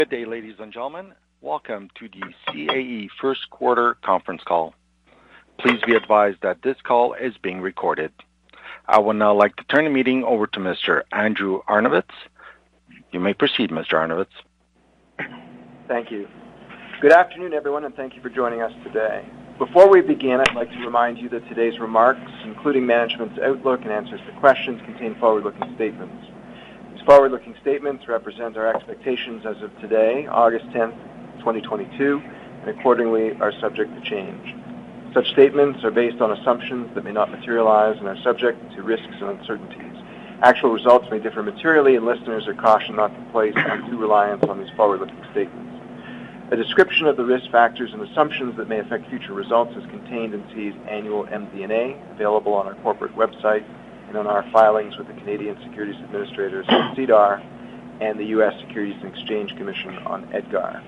Good day, ladies and gentlemen. Welcome to the CAE First Quarter Conference Call. Please be advised that this call is being recorded. I would now like to turn the meeting over to Mr. Andrew Arnovitz. You may proceed, Mr. Arnovitz. Thank you. Good afternoon, everyone, and thank you for joining us today. Before we begin, I'd like to remind you that today's remarks, including management's outlook and answers to questions, contain forward-looking statements. These forward-looking statements represent our expectations as of today, August 10th, 2022, and accordingly are subject to change. Such statements are based on assumptions that may not materialize and are subject to risks and uncertainties. Actual results may differ materially, and listeners are cautioned not to place undue reliance on these forward-looking statements. A description of the risk factors and assumptions that may affect future results is contained in CAE's annual MD&A, available on our corporate website and on our filings with the Canadian Securities Administrators on SEDAR and the U.S. Securities and Exchange Commission on EDGAR.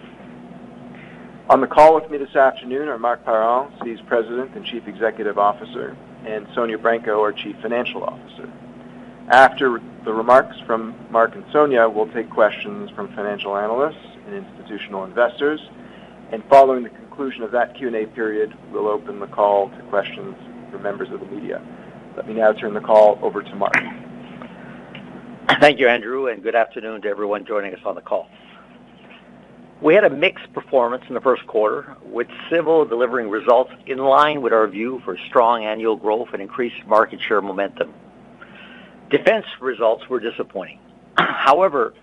On the call with me this afternoon are Marc Parent, CAE's President and Chief Executive Officer, and Sonia Branco, our Chief Financial Officer. After the remarks from Marc and Sonia, we'll take questions from financial analysts and institutional investors, and following the conclusion of that Q&A period, we'll open the call to questions from members of the media. Let me now turn the call over to Marc. Thank you, Andrew, and good afternoon to everyone joining us on the call. We had a mixed performance in the first quarter, with Civil delivering results in line with our view for strong annual growth and increased market share momentum. Defense results were disappointing. However,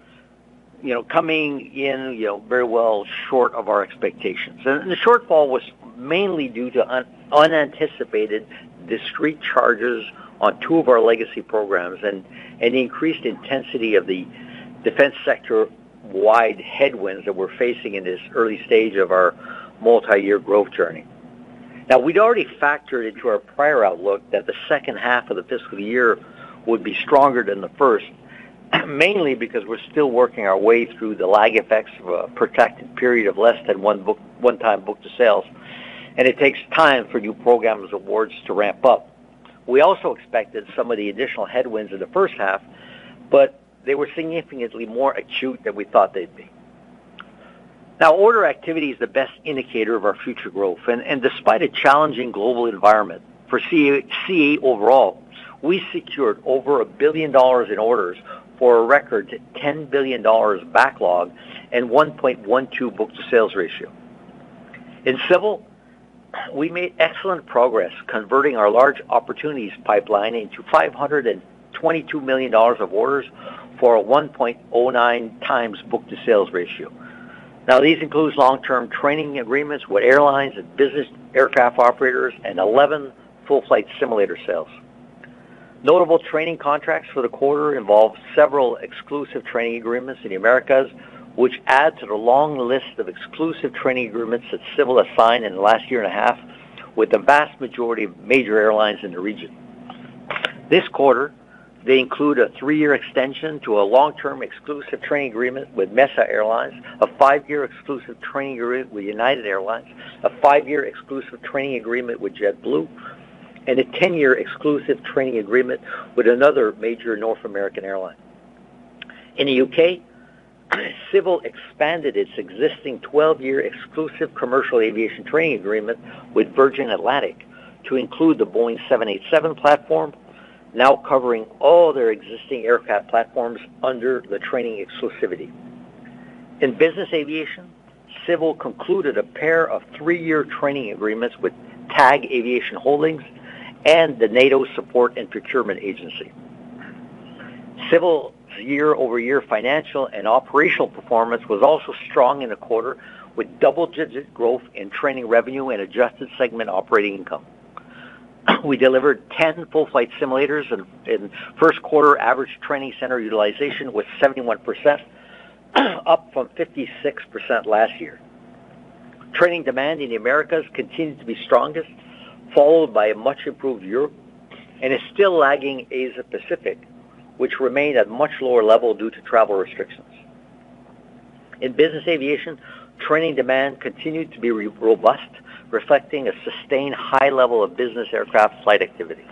coming in, very well short of our expectations. And the shortfall was mainly due to unanticipated discrete charges on two of our legacy programs and the increased intensity of the defense sector-wide headwinds that we're facing in this early stage of our multi-year growth journey. Now, we'd already factored into our prior outlook that the second half of the fiscal year would be stronger than the first, mainly because we're still working our way through the lag effects of a protected period of less than one-time book-to-sales, and it takes time for new programs awards to ramp up. We also expected some of the additional headwinds in the first half, but they were significantly more acute than we thought they'd be. Now, order activity is the best indicator of our future growth, and despite a challenging global environment, for CAE overall, we secured over $1 billion in orders for a record $10 billion backlog and 1.12 book-to-sales ratio. In Civil, we made excellent progress converting our large opportunities pipeline into $522 million of orders for a 1.09 times book-to-sales ratio. Now, these include long-term training agreements with airlines and business aircraft operators and 11 full-flight simulator sales. Notable training contracts for the quarter involve several exclusive training agreements in the Americas, which add to the long list of exclusive training agreements that Civil has signed in the last year and a half with the vast majority of major airlines in the region. This quarter, they include a 3-year extension to a long-term exclusive training agreement with Mesa Airlines, a 5-year exclusive training agreement with United Airlines, a 5-year exclusive training agreement with JetBlue, and a 10-year exclusive training agreement with another major North American airline. In the UK, Civil expanded its existing 12-year exclusive commercial aviation training agreement with Virgin Atlantic to include the Boeing 787 platform, now covering all their existing aircraft platforms under the training exclusivity. In business aviation, Civil concluded a pair of 3-year training agreements with TAG Aviation Holdings and the NATO Support and Procurement Agency. Civil's year-over-year financial and operational performance was also strong in the quarter, with double-digit growth in training revenue and adjusted segment operating income. We delivered 10 full-flight simulators, and in first quarter, average training center utilization was 71%, up from 56% last year. Training demand in the Americas continued to be strongest, followed by a much improved Europe, and is still lagging Asia Pacific, which remained at much lower level due to travel restrictions. In business aviation, training demand continued to be robust, reflecting a sustained high level of business aircraft flight activity.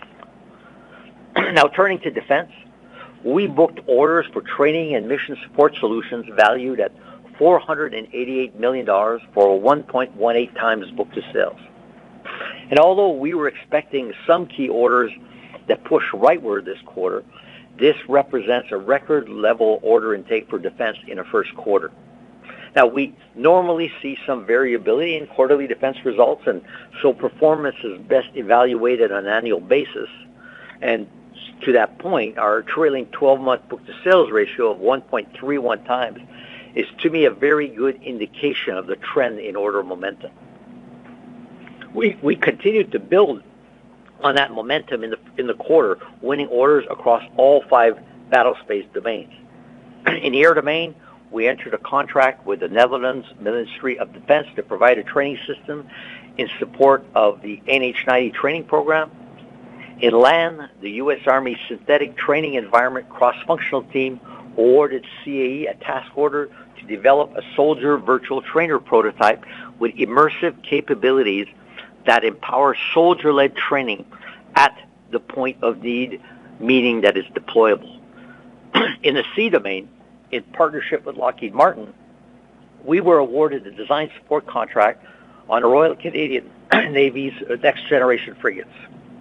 Now, turning to defense, we booked orders for training and mission support solutions valued at $488 million for a 1.18 times book to sales. And although we were expecting some key orders that pushed rightward this quarter, this represents a record level order intake for defense in a first quarter. Now, we normally see some variability in quarterly defense results, and so performance is best evaluated on an annual basis. And to that point, our trailing 12-month book-to-sales ratio of 1.31 times is, to me, a very good indication of the trend in order momentum. We continued to build on that momentum in the quarter, winning orders across all 5 battlespace domains. In the air domain, we entered a contract with the Netherlands Ministry of Defense to provide a training system in support of the NH-90 training program. In land, the U.S. Army Synthetic Training Environment Cross-Functional Team awarded CAE a task order to develop a soldier virtual trainer prototype with immersive capabilities that empower soldier-led training at the point of need, meaning that it's deployable. In the sea domain, in partnership with Lockheed Martin, we were awarded the design support contract on the Royal Canadian Navy's next-generation frigates.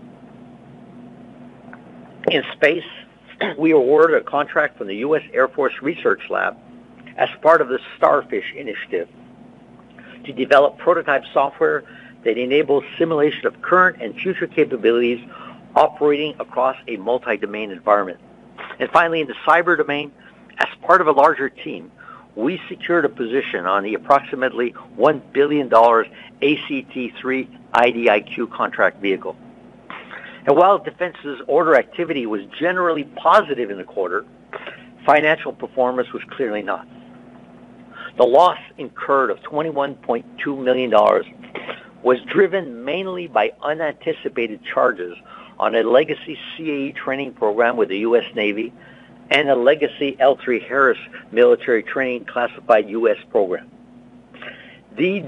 In space, we awarded a contract from the U.S. Air Force Research Lab as part of the Starfish initiative to develop prototype software that enables simulation of current and future capabilities operating across a multi-domain environment. And finally, in the cyber domain, as part of a larger team, we secured a position on the approximately $1 billion ACT-3 IDIQ contract vehicle. And while Defense's order activity was generally positive in the quarter, financial performance was clearly not. The loss incurred of $21.2 million was driven mainly by unanticipated charges on a legacy CAE training program with the U.S. Navy and a legacy L3 Harris military training classified U.S. program. These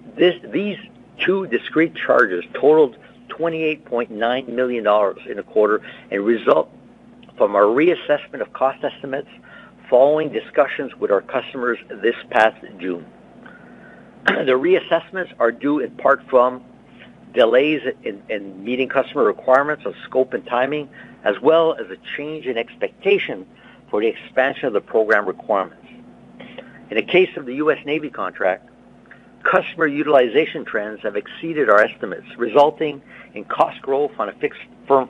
2 discrete charges totaled $28.9 million in a quarter and result from our reassessment of cost estimates following discussions with our customers this past June. The reassessments are due in part from delays in meeting customer requirements of scope and timing, as well as a change in expectation for the expansion of the program requirements. In the case of the U.S. Navy contract, customer utilization trends have exceeded our estimates, resulting in cost growth on a firm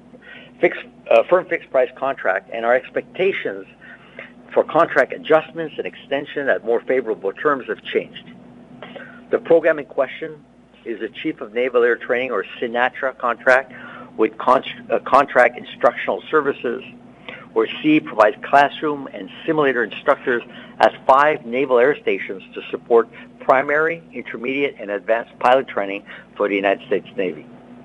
fixed price contract, and our expectations for contract adjustments and extension at more favorable terms have changed. The program in question is the Chief of Naval Air Training, or CNATRA, contract with contract instructional services, where CAE provides classroom and simulator instructors at 5 naval air stations to support primary, intermediate, and advanced pilot training for the United States Navy.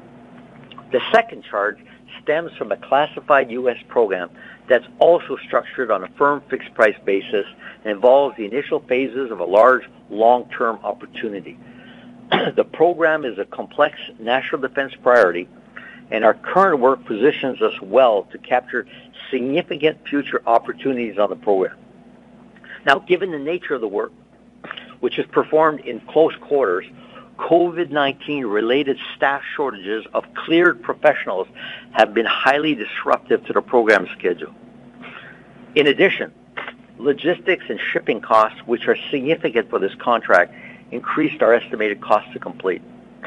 The second charge stems from a classified U.S. program that's also structured on a firm fixed price basis and involves the initial phases of a large long-term opportunity. The program is a complex national defense priority, and our current work positions us well to capture significant future opportunities on the program. Now, given the nature of the work, which is performed in close quarters, COVID-19 related staff shortages of cleared professionals have been highly disruptive to the program schedule. In addition, logistics and shipping costs, which are significant for this contract, increased our estimated cost to complete.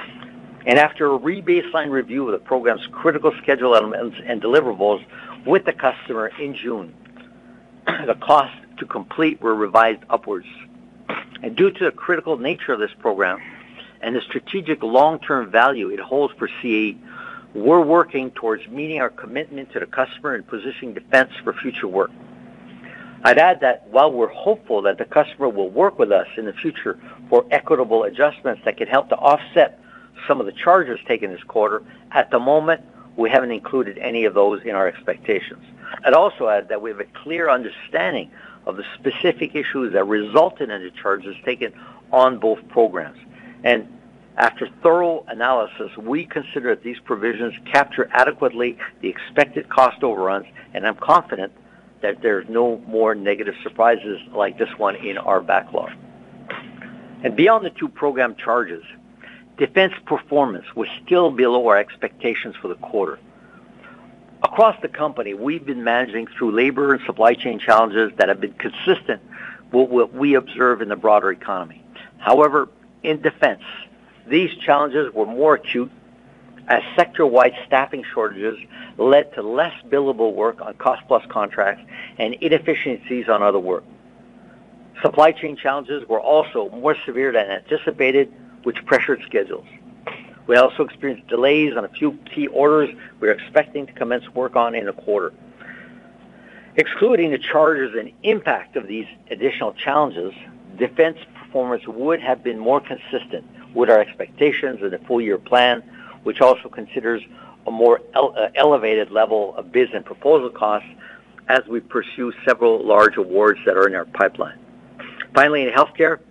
And after a re-baseline review of the program's critical schedule elements and deliverables with the customer in June, the costs to complete were revised upwards. And due to the critical nature of this program and the strategic long-term value it holds for CAE, we're working towards meeting our commitment to the customer and positioning defense for future work. I'd add that while we're hopeful that the customer will work with us in the future for equitable adjustments that can help to offset some of the charges taken this quarter, at the moment, we haven't included any of those in our expectations. I'd also add that we have a clear understanding of the specific issues that resulted in the charges taken on both programs. And after thorough analysis, we consider that these provisions capture adequately the expected cost overruns, and I'm confident that there's no more negative surprises like this one in our backlog. And beyond the 2 program charges, defense performance was still below our expectations for the quarter. Across the company, we've been managing through labor and supply chain challenges that have been consistent with what we observe in the broader economy. However, in defense, these challenges were more acute as sector-wide staffing shortages led to less billable work on cost-plus contracts and inefficiencies on other work. Supply chain challenges were also more severe than anticipated, which pressured schedules. We also experienced delays on a few key orders we were expecting to commence work on in the quarter. Excluding the charges and impact of these additional challenges, defense performance would have been more consistent with our expectations in the full-year plan, which also considers a more elevated level of bids and proposal costs as we pursue several large awards that are in our pipeline. Finally, in healthcare,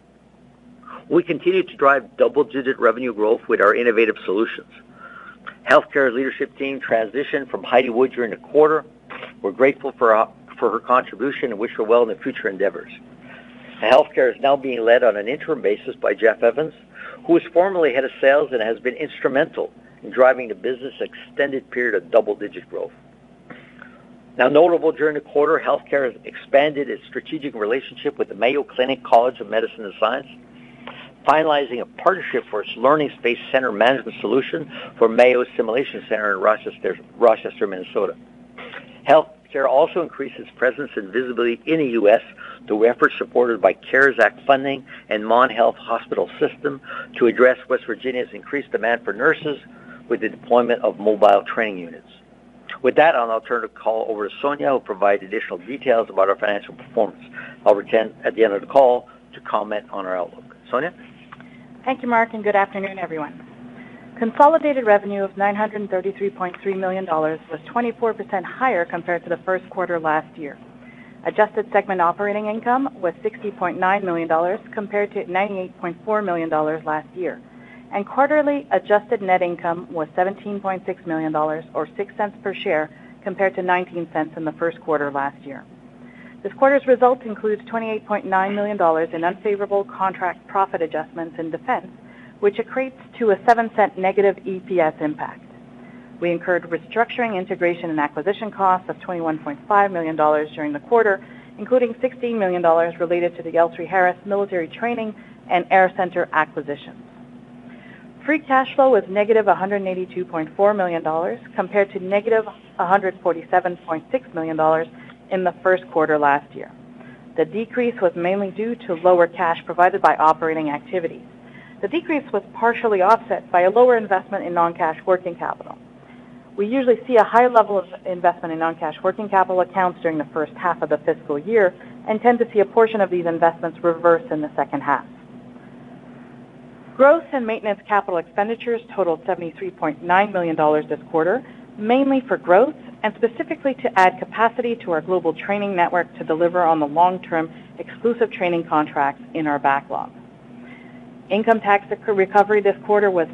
we continue to drive double-digit revenue growth with our innovative solutions. Healthcare's leadership team transitioned from Heidi Wood during the quarter. We're grateful for her contribution and wish her well in the future endeavors. Healthcare is now being led on an interim basis by Jeff Evans, who was formerly head of sales and has been instrumental in driving the business extended period of double-digit growth. Now, notable during the quarter, healthcare has expanded its strategic relationship with the Mayo Clinic College of Medicine and Science, finalizing a partnership for its Learning Space Center management solution for Mayo Simulation Center in Rochester, Minnesota. Healthcare also increased its presence and visibility in the U.S. through efforts supported by CARES Act funding and Mon Health Hospital System to address West Virginia's increased demand for nurses with the deployment of mobile training units. With that, I'll now turn the call over to Sonia, who will provide additional details about our financial performance. I'll return at the end of the call to comment on our outlook. Sonia? Thank you, Mark, and good afternoon, everyone. Consolidated revenue of $933.3 million was 24% higher compared to the first quarter last year. Adjusted segment operating income was $60.9 million compared to $98.4 million last year. And quarterly adjusted net income was $17.6 million, or 6 cents per share, compared to 19 cents in the first quarter last year. This quarter's result includes $28.9 million in unfavorable contract profit adjustments in defense, which equates to a 7-cent negative EPS impact. We incurred restructuring, integration, and acquisition costs of $21.5 million during the quarter, including $16 million related to the L3Harris military training and Air Center acquisitions. Free cash flow was negative $182.4 million compared to negative $147.6 million in the first quarter last year. The decrease was mainly due to lower cash provided by operating activities. The decrease was partially offset by a lower investment in non-cash working capital. We usually see a high level of investment in non-cash working capital accounts during the first half of the fiscal year and tend to see a portion of these investments reverse in the second half. Growth and maintenance capital expenditures totaled $73.9 million this quarter, mainly for growth and specifically to add capacity to our global training network to deliver on the long-term exclusive training contracts in our backlog. Income tax recovery this quarter was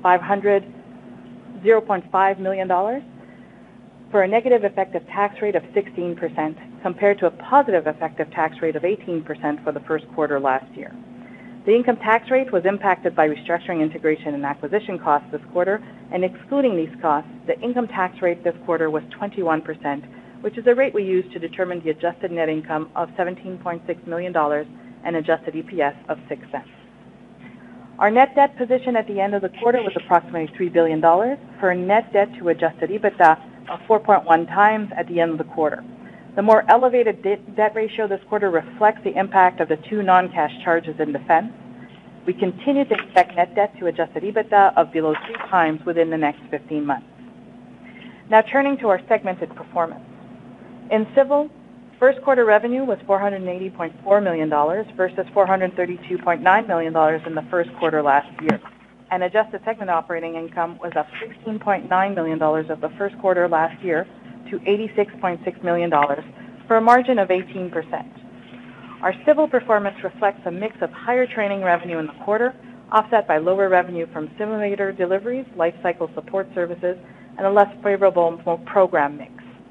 $0.5 million for a negative effective tax rate of 16% compared to a positive effective tax rate of 18% for the first quarter last year. The income tax rate was impacted by restructuring, integration, and acquisition costs this quarter, and excluding these costs, the income tax rate this quarter was 21%, which is the rate we use to determine the adjusted net income of $17.6 million and adjusted EPS of 6 cents. Our net debt position at the end of the quarter was approximately $3 billion for a net debt to adjusted EBITDA of 4.1 times at the end of the quarter. The more elevated debt ratio this quarter reflects the impact of the 2 non-cash charges in defense. We continue to expect net debt to adjusted EBITDA of below 3 times within the next 15 months. Now turning to our segmented performance. In civil, first quarter revenue was $480.4 million versus $432.9 million in the first quarter last year. And adjusted segment operating income was up $16.9 million of the first quarter last year to $86.6 million for a margin of 18%. Our civil performance reflects a mix of higher training revenue in the quarter, offset by lower revenue from simulator deliveries, life cycle support services, and a less favorable program mix.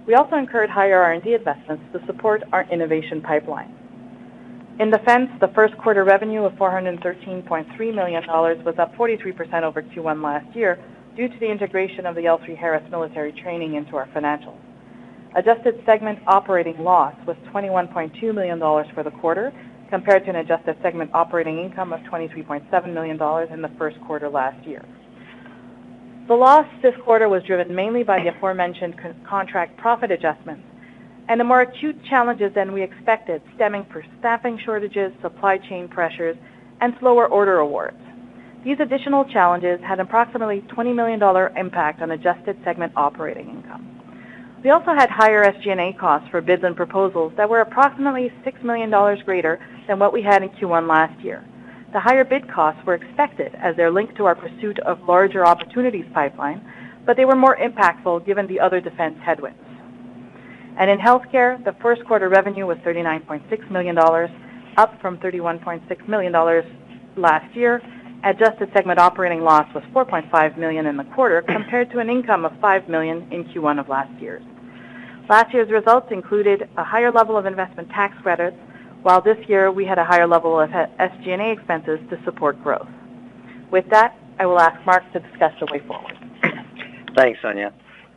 We also incurred higher R&D investments to support our innovation pipeline. In defense, the first quarter revenue of $413.3 million was up 43% over Q1 last year due to the integration of the L3Harris military training into our financials. Adjusted segment operating loss was $21.2 million for the quarter, compared to an adjusted segment operating income of $23.7 million in the first quarter last year. The loss this quarter was driven mainly by the aforementioned contract profit adjustments and the more acute challenges than we expected, stemming from staffing shortages, supply chain pressures, and slower order awards. These additional challenges had approximately $20 million impact on adjusted segment operating income. We also had higher SG&A costs for bids and proposals that were approximately $6 million greater than what we had in Q1 last year. The higher bid costs were expected as they're linked to our pursuit of larger opportunities pipeline, but they were more impactful given the other defense headwinds. And in healthcare, the first quarter revenue was $39.6 million, up from $31.6 million last year. Adjusted segment operating loss was $4.5 million in the quarter, compared to an income of $5 million in Q1 of last year. Last year's results included a higher level of investment tax credits, while this year we had a higher level of SG&A expenses to support growth. With that, I will ask Mark to discuss the way forward. Thanks, Sonia.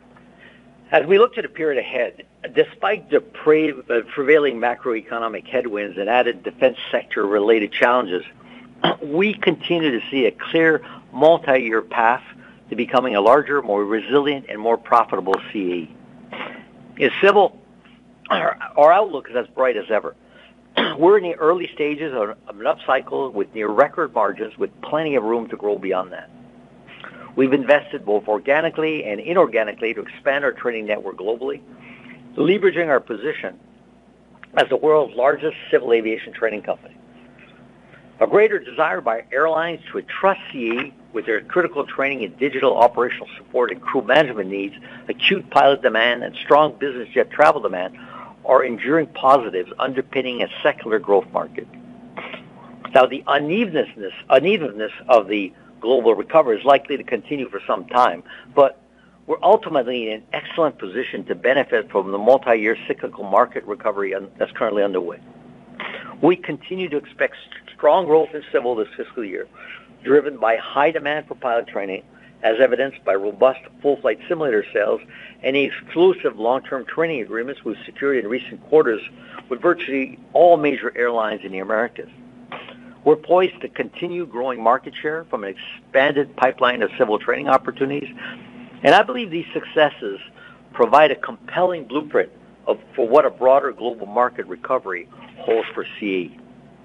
As we look to the period ahead, despite the prevailing macroeconomic headwinds and added defense sector-related challenges, we continue to see a clear multi-year path to becoming a larger, more resilient, and more profitable CAE. In civil, our outlook is as bright as ever. We're in the early stages of an upcycle with near record margins with plenty of room to grow beyond that. We've invested both organically and inorganically to expand our training network globally, leveraging our position as the world's largest civil aviation training company. A greater desire by airlines to entrust CAE with their critical training in digital operational support and crew management needs, acute pilot demand, and strong business jet travel demand are enduring positives underpinning a secular growth market. Now, the unevenness of the global recovery is likely to continue for some time, but we're ultimately in an excellent position to benefit from the multi-year cyclical market recovery that's currently underway. We continue to expect strong growth in civil this fiscal year, driven by high demand for pilot training, as evidenced by robust full-flight simulator sales and the exclusive long-term training agreements we've secured in recent quarters with virtually all major airlines in the Americas. We're poised to continue growing market share from an expanded pipeline of civil training opportunities, and I believe these successes provide a compelling blueprint for what a broader global market recovery holds for CAE.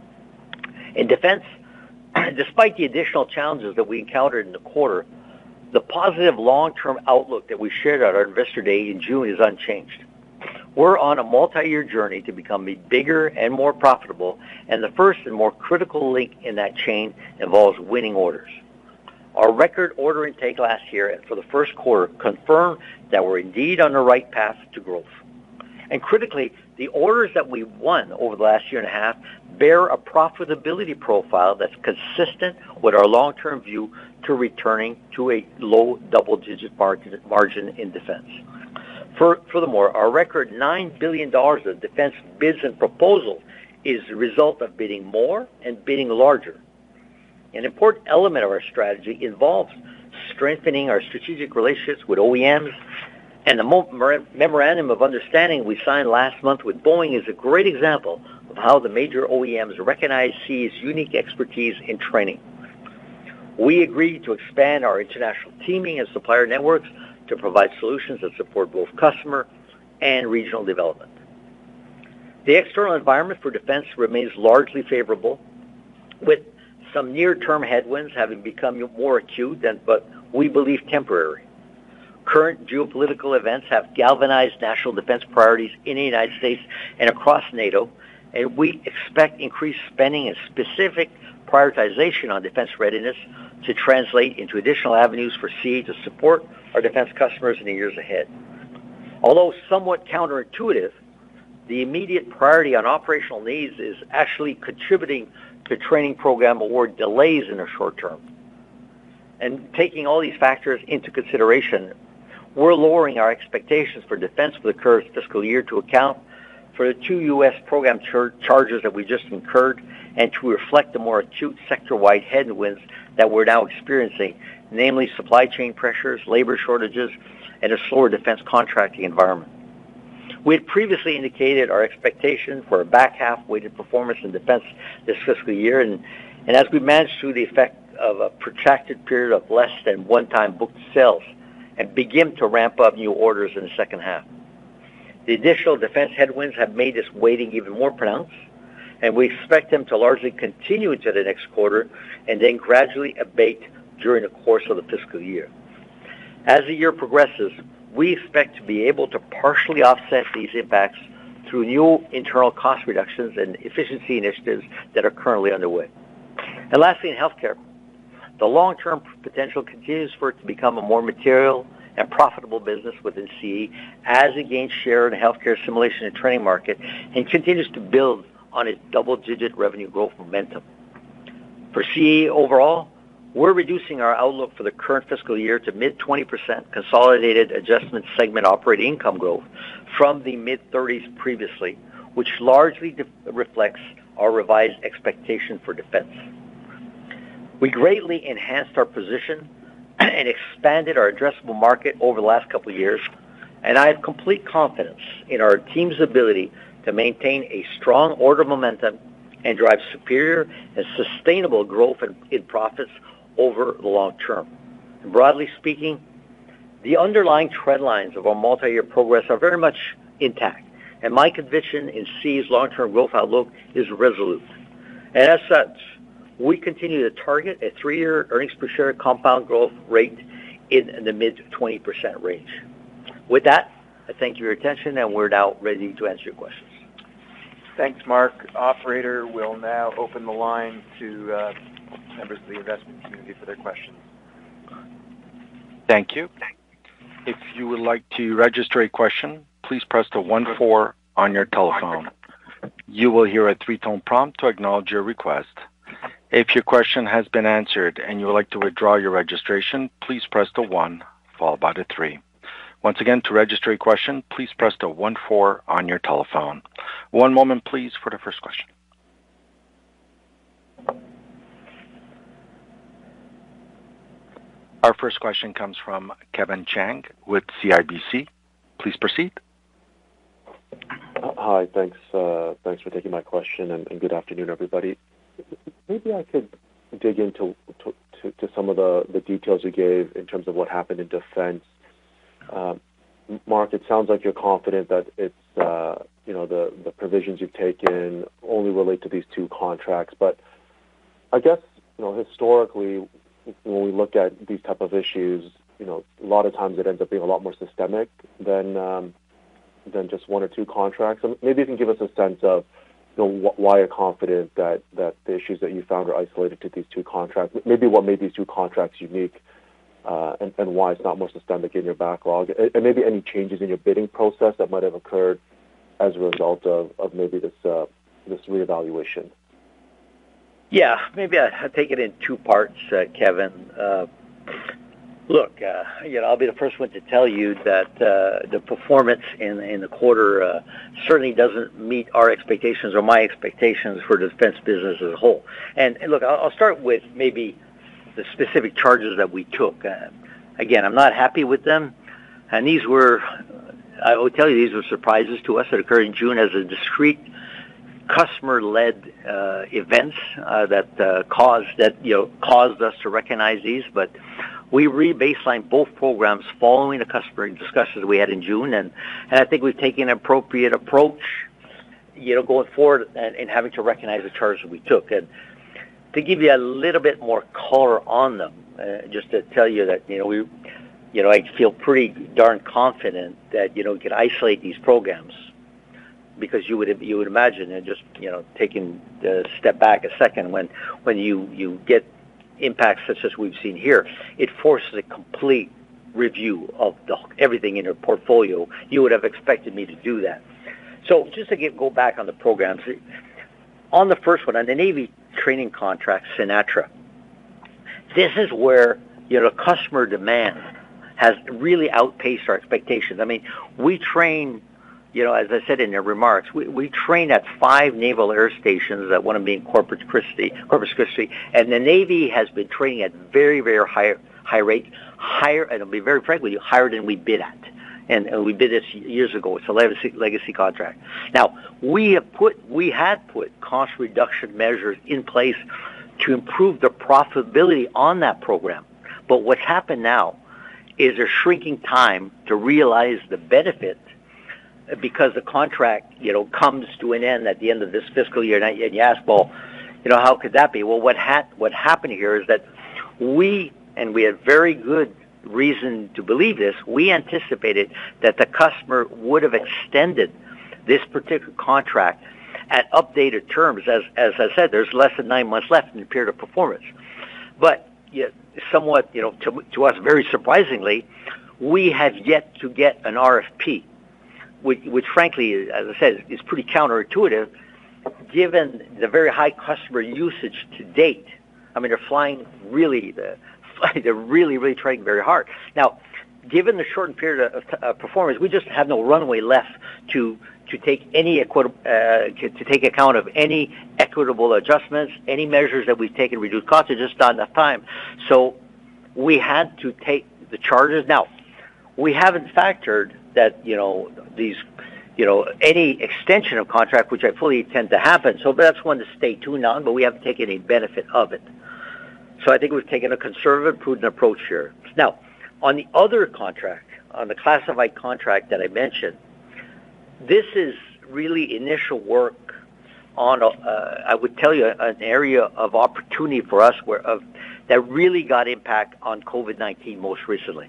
In defense, despite the additional challenges that we encountered in the quarter, the positive long-term outlook that we shared at our Investor Day in June is unchanged. We're on a multi-year journey to become bigger and more profitable, and the first and more critical link in that chain involves winning orders. Our record order intake last year and for the first quarter confirmed that we're indeed on the right path to growth. And critically, the orders that we won over the last year and a half bear a profitability profile that's consistent with our long-term view to returning to a low double-digit margin in defense. Furthermore, our record $9 billion of defense bids and proposals is the result of bidding more and bidding larger. An important element of our strategy involves strengthening our strategic relationships with OEMs, and the memorandum of understanding we signed last month with Boeing is a great example of how the major OEMs recognize CAE's unique expertise in training. We agreed to expand our international teaming and supplier networks to provide solutions that support both customer and regional development. The external environment for defense remains largely favorable, with some near-term headwinds having become more acute, but we believe temporary. Current geopolitical events have galvanized national defense priorities in the United States and across NATO, and we expect increased spending and specific prioritization on defense readiness to translate into additional avenues for CAE to support our defense customers in the years ahead. Although somewhat counterintuitive, the immediate priority on operational needs is actually contributing to training program award delays in the short term. And taking all these factors into consideration, we're lowering our expectations for defense for the current fiscal year to account for the 2 U.S. program charges that we just incurred and to reflect the more acute sector-wide headwinds that we're now experiencing, namely supply chain pressures, labor shortages, and a slower defense contracting environment. We had previously indicated our expectation for a back half-weighted performance in defense this fiscal year, and as we managed through the effect of a protracted period of less than one-time booked sales and begin to ramp up new orders in the second half. The additional defense headwinds have made this weighting even more pronounced, and we expect them to largely continue into the next quarter and then gradually abate during the course of the fiscal year. As the year progresses, we expect to be able to partially offset these impacts through new internal cost reductions and efficiency initiatives that are currently underway. And lastly, in healthcare, the long-term potential continues for it to become a more material and profitable business within CAE as it gains share in the healthcare simulation and training market and continues to build on its double-digit revenue growth momentum. For CAE overall, we're reducing our outlook for the current fiscal year to mid-20% consolidated adjustment segment operating income growth from the mid-30s previously, which largely reflects our revised expectation for defense. We greatly enhanced our position and expanded our addressable market over the last couple of years, and I have complete confidence in our team's ability to maintain a strong order momentum and drive superior and sustainable growth in profits over the long term. And broadly speaking, the underlying trend lines of our multi-year progress are very much intact, and my conviction in CAE's long-term growth outlook is resolute. And as such, we continue to target a 3-year earnings per share compound growth rate in the mid-20% range. With that, I thank you for your attention, and we're now ready to answer your questions. Thanks, Mark. Operator will now open the line to members of the investment community for their questions. Thank you. If you would like to register a question, please press the 1-4 on your telephone. You will hear a 3-tone prompt to acknowledge your request. If your question has been answered and you would like to withdraw your registration, please press the 1 followed by the 3. Once again, to register a question, please press the 1-4 on your telephone. One moment, please, for the first question. Our first question comes from Kevin Chiang with CIBC. Please proceed. Hi, thanks for taking my question, and good afternoon, everybody. Maybe I could dig into some of the details you gave in terms of what happened in defense. Mark, it sounds like you're confident that it's the provisions you've taken only relate to these 2 contracts. But I guess historically, when we look at these type of issues, a lot of times it ends up being a lot more systemic than just 1 or 2 contracts. So maybe you can give us a sense of why you're confident that the issues that you found are isolated to these 2 contracts. Maybe what made these 2 contracts unique. And why it's not more systemic in your backlog, and maybe any changes in your bidding process that might have occurred as a result of maybe this reevaluation. Yeah, maybe I'll take it in 2 parts, Kevin. Look, I'll be the first one to tell you that the performance in the quarter certainly doesn't meet our expectations or my expectations for the defense business as a whole. And look, I'll start with maybe the specific charges that we took. Again, I'm not happy with them, and I will tell you, these were surprises to us that occurred in June as a discrete customer-led events that caused us to recognize these. But we re-baselined both programs following the customer discussions we had in June, and I think we've taken an appropriate approach, going forward and having to recognize the charges we took. And to give you a little bit more color on them, just to tell you that I feel pretty darn confident that you can isolate these programs, because you would imagine, and just taking a step back a second, when you get impacts such as we've seen here, it forces a complete review of everything in your portfolio. You would have expected me to do that. So just to go back on the programs, on the first one, on the Navy training contract, Sinatra, this is where customer demand has really outpaced our expectations. I mean, we train, as I said in the remarks, we train at 5 naval air stations, one of them being Corpus Christi, and the Navy has been training at very, very high rate, higher, and I'll be very frank with you, higher than we bid at. And we bid this years ago. It's a legacy contract. Now, we had put cost reduction measures in place to improve the profitability on that program. But what's happened now is a shrinking time to realize the benefit, because the contract, comes to an end at the end of this fiscal year. And you ask, well, how could that be? Well, what happened here is that we had very good reason to believe this. We anticipated that the customer would have extended this particular contract at updated terms. As I said, there's less than 9 months left in the period of performance. But somewhat, to us, very surprisingly, we have yet to get an RFP, which frankly, as I said, is pretty counterintuitive, given the very high customer usage to date. I mean, they're flying they're really trying very hard. Now, given the shortened period of performance, we just have no runway left to take any to take account of any equitable adjustments, any measures that we've taken to reduce costs. There's just not enough time. So we had to take the charges. Now, we haven't factored that these any extension of contract, which I fully intend to happen. So that's one to stay tuned on, but we haven't taken any benefit of it. So I think we've taken a conservative, prudent approach here. Now, on the other contract, on the classified contract that I mentioned, this is really initial work on, I would tell you, an area of opportunity for us that really got impact on COVID-19 most recently.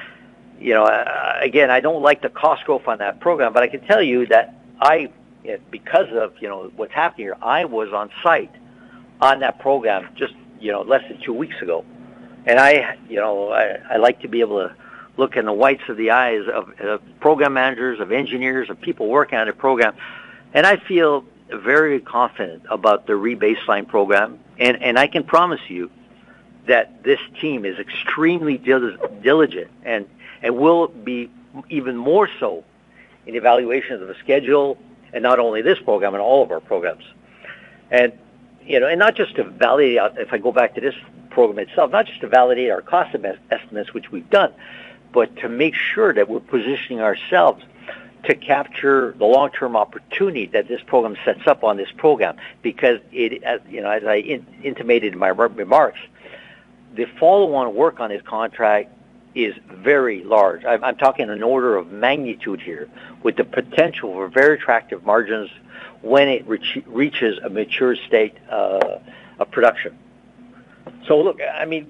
Again, I don't like the cost growth on that program, but I can tell you that because of what's happening here, I was on site on that program just less than 2 weeks ago, and I like to be able to look in the whites of the eyes of program managers, of engineers, of people working on the program, and I feel very confident about the rebaseline program, and I can promise you that this team is extremely diligent and will be even more so in evaluations of the schedule, and not only this program, and all of our programs. And and not just to validate, if I go back to this program itself, not just to validate our cost estimates, which we've done, but to make sure that we're positioning ourselves to capture the long-term opportunity that this program sets up on this program. Because as I intimated in my remarks, the follow-on work on this contract is very large. I'm talking an order of magnitude here, with the potential for very attractive margins when it reaches a mature state of production. So look, I mean,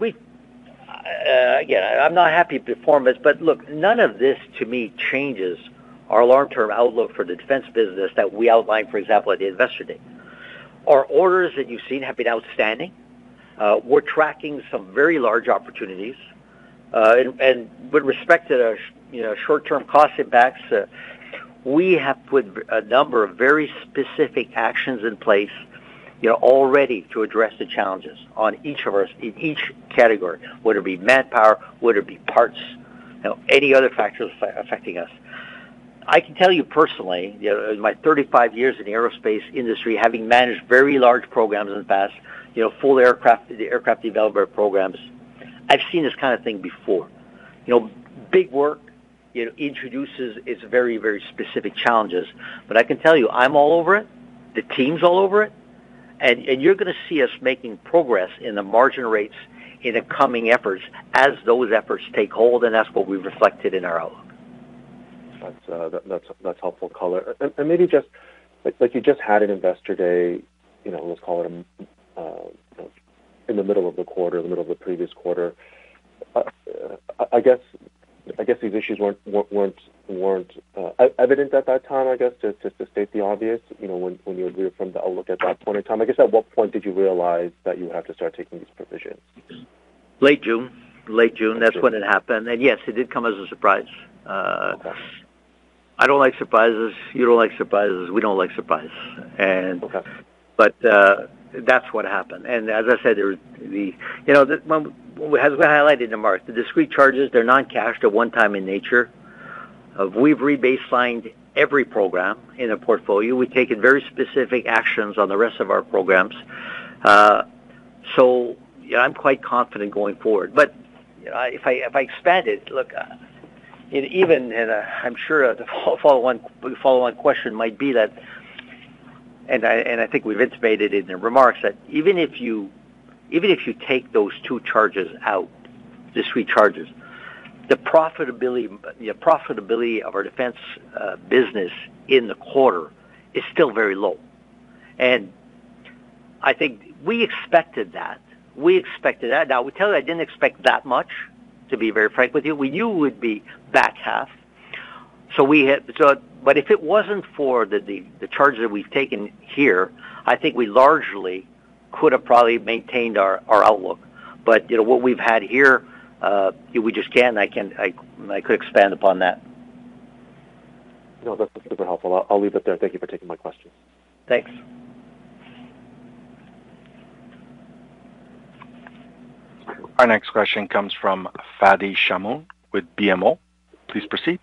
again, I'm not happy with performance, but look, none of this to me changes our long-term outlook for the defense business that we outlined, for example, at the Investor Day. Our orders that you've seen have been outstanding. We're tracking some very large opportunities. And with respect to the short-term cost impacts, we have put a number of very specific actions in place, already to address the challenges in each category, whether it be manpower, whether it be parts, any other factors affecting us. I can tell you personally, in my 35 years in the aerospace industry, having managed very large programs in the past, full aircraft development programs, I've seen this kind of thing before. Big work, introduces its very, very specific challenges. But I can tell you, I'm all over it. The team's all over it. And you're going to see us making progress in the margin rates in the coming efforts as those efforts take hold, and that's what we've reflected in our outlook. That's helpful color. And maybe just like you just had an Investor Day, let's call it in the middle of the quarter, the middle of the previous quarter. I guess these issues weren't evident at that time. I guess to state the obvious, when you reaffirmed the outlook at that point in time. I guess at what point did you realize that you would have to start taking these provisions? Late June. That's when it happened. And yes, it did come as a surprise. Okay. I don't like surprises. You don't like surprises. We don't like surprises. And but That's what happened. And as I said, as we highlighted in the remarks, the discrete charges, they're non-cash, they're one-time in nature. We've rebaselined every program in the portfolio. We've taken very specific actions on the rest of our programs. So I'm quite confident going forward. But if I expand it, look, I'm sure the follow-on question might be that, and I think we've intimated in the remarks that even if you take those two charges out, discrete charges, the profitability of our defense business in the quarter is still very low, and I think we expected that. Now, we tell you I didn't expect that much, to be very frank with you. We knew it would be back half. But if it wasn't for the charges that we've taken here, I think we largely could have probably maintained our outlook. But what we've had here, we just can't. I could expand upon that. No, that's super helpful. I'll leave it there. Thank you for taking my question. Thanks. Our next question comes from Fadi Chamoun with BMO. Please proceed.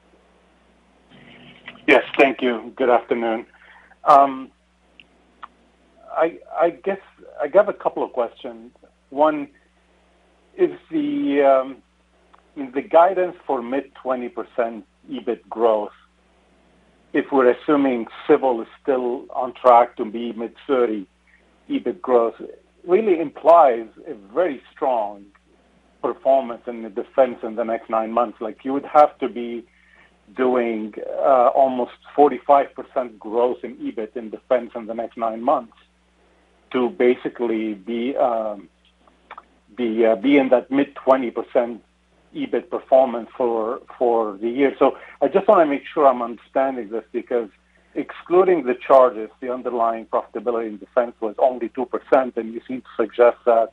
Yes, thank you. Good afternoon. I guess I have a couple of questions. One is the guidance for mid-20% EBIT growth. If we're assuming civil is still on track to be mid-30 EBIT growth, really implies a very strong performance in the defense in the next 9 months. Like, you would have to be doing almost 45% growth in EBIT in defense in the next 9 months to basically be in that mid-20% EBIT performance for the year. So I just want to make sure I'm understanding this, because excluding the charges, the underlying profitability in defense was only 2%, and you seem to suggest that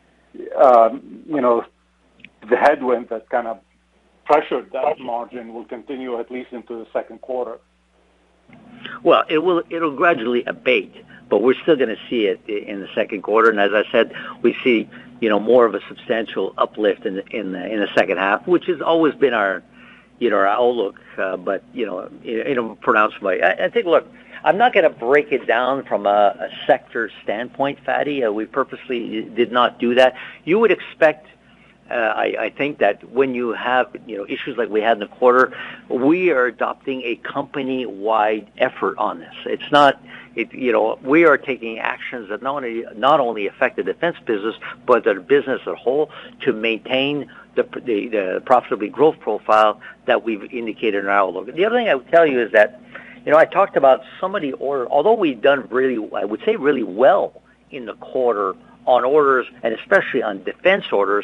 the headwind that kind of pressured that margin will continue at least into the second quarter. Well, it'll gradually abate, but we're still going to see it in the second quarter. And as I said, we see more of a substantial uplift in the second half, which has always been our outlook. But pronounced by. I think. Look, I'm not going to break it down from a sector standpoint, Fadi. We purposely did not do that. You would expect. I think that when you have issues like we had in the quarter, we are adopting a company-wide effort on this. It's not, we are taking actions that not only affect the defense business, but the business as a whole, to maintain the profitability growth profile that we've indicated in our outlook. The other thing I would tell you is that, I talked about some of the orders. Although we've done really well in the quarter on orders, and especially on defense orders.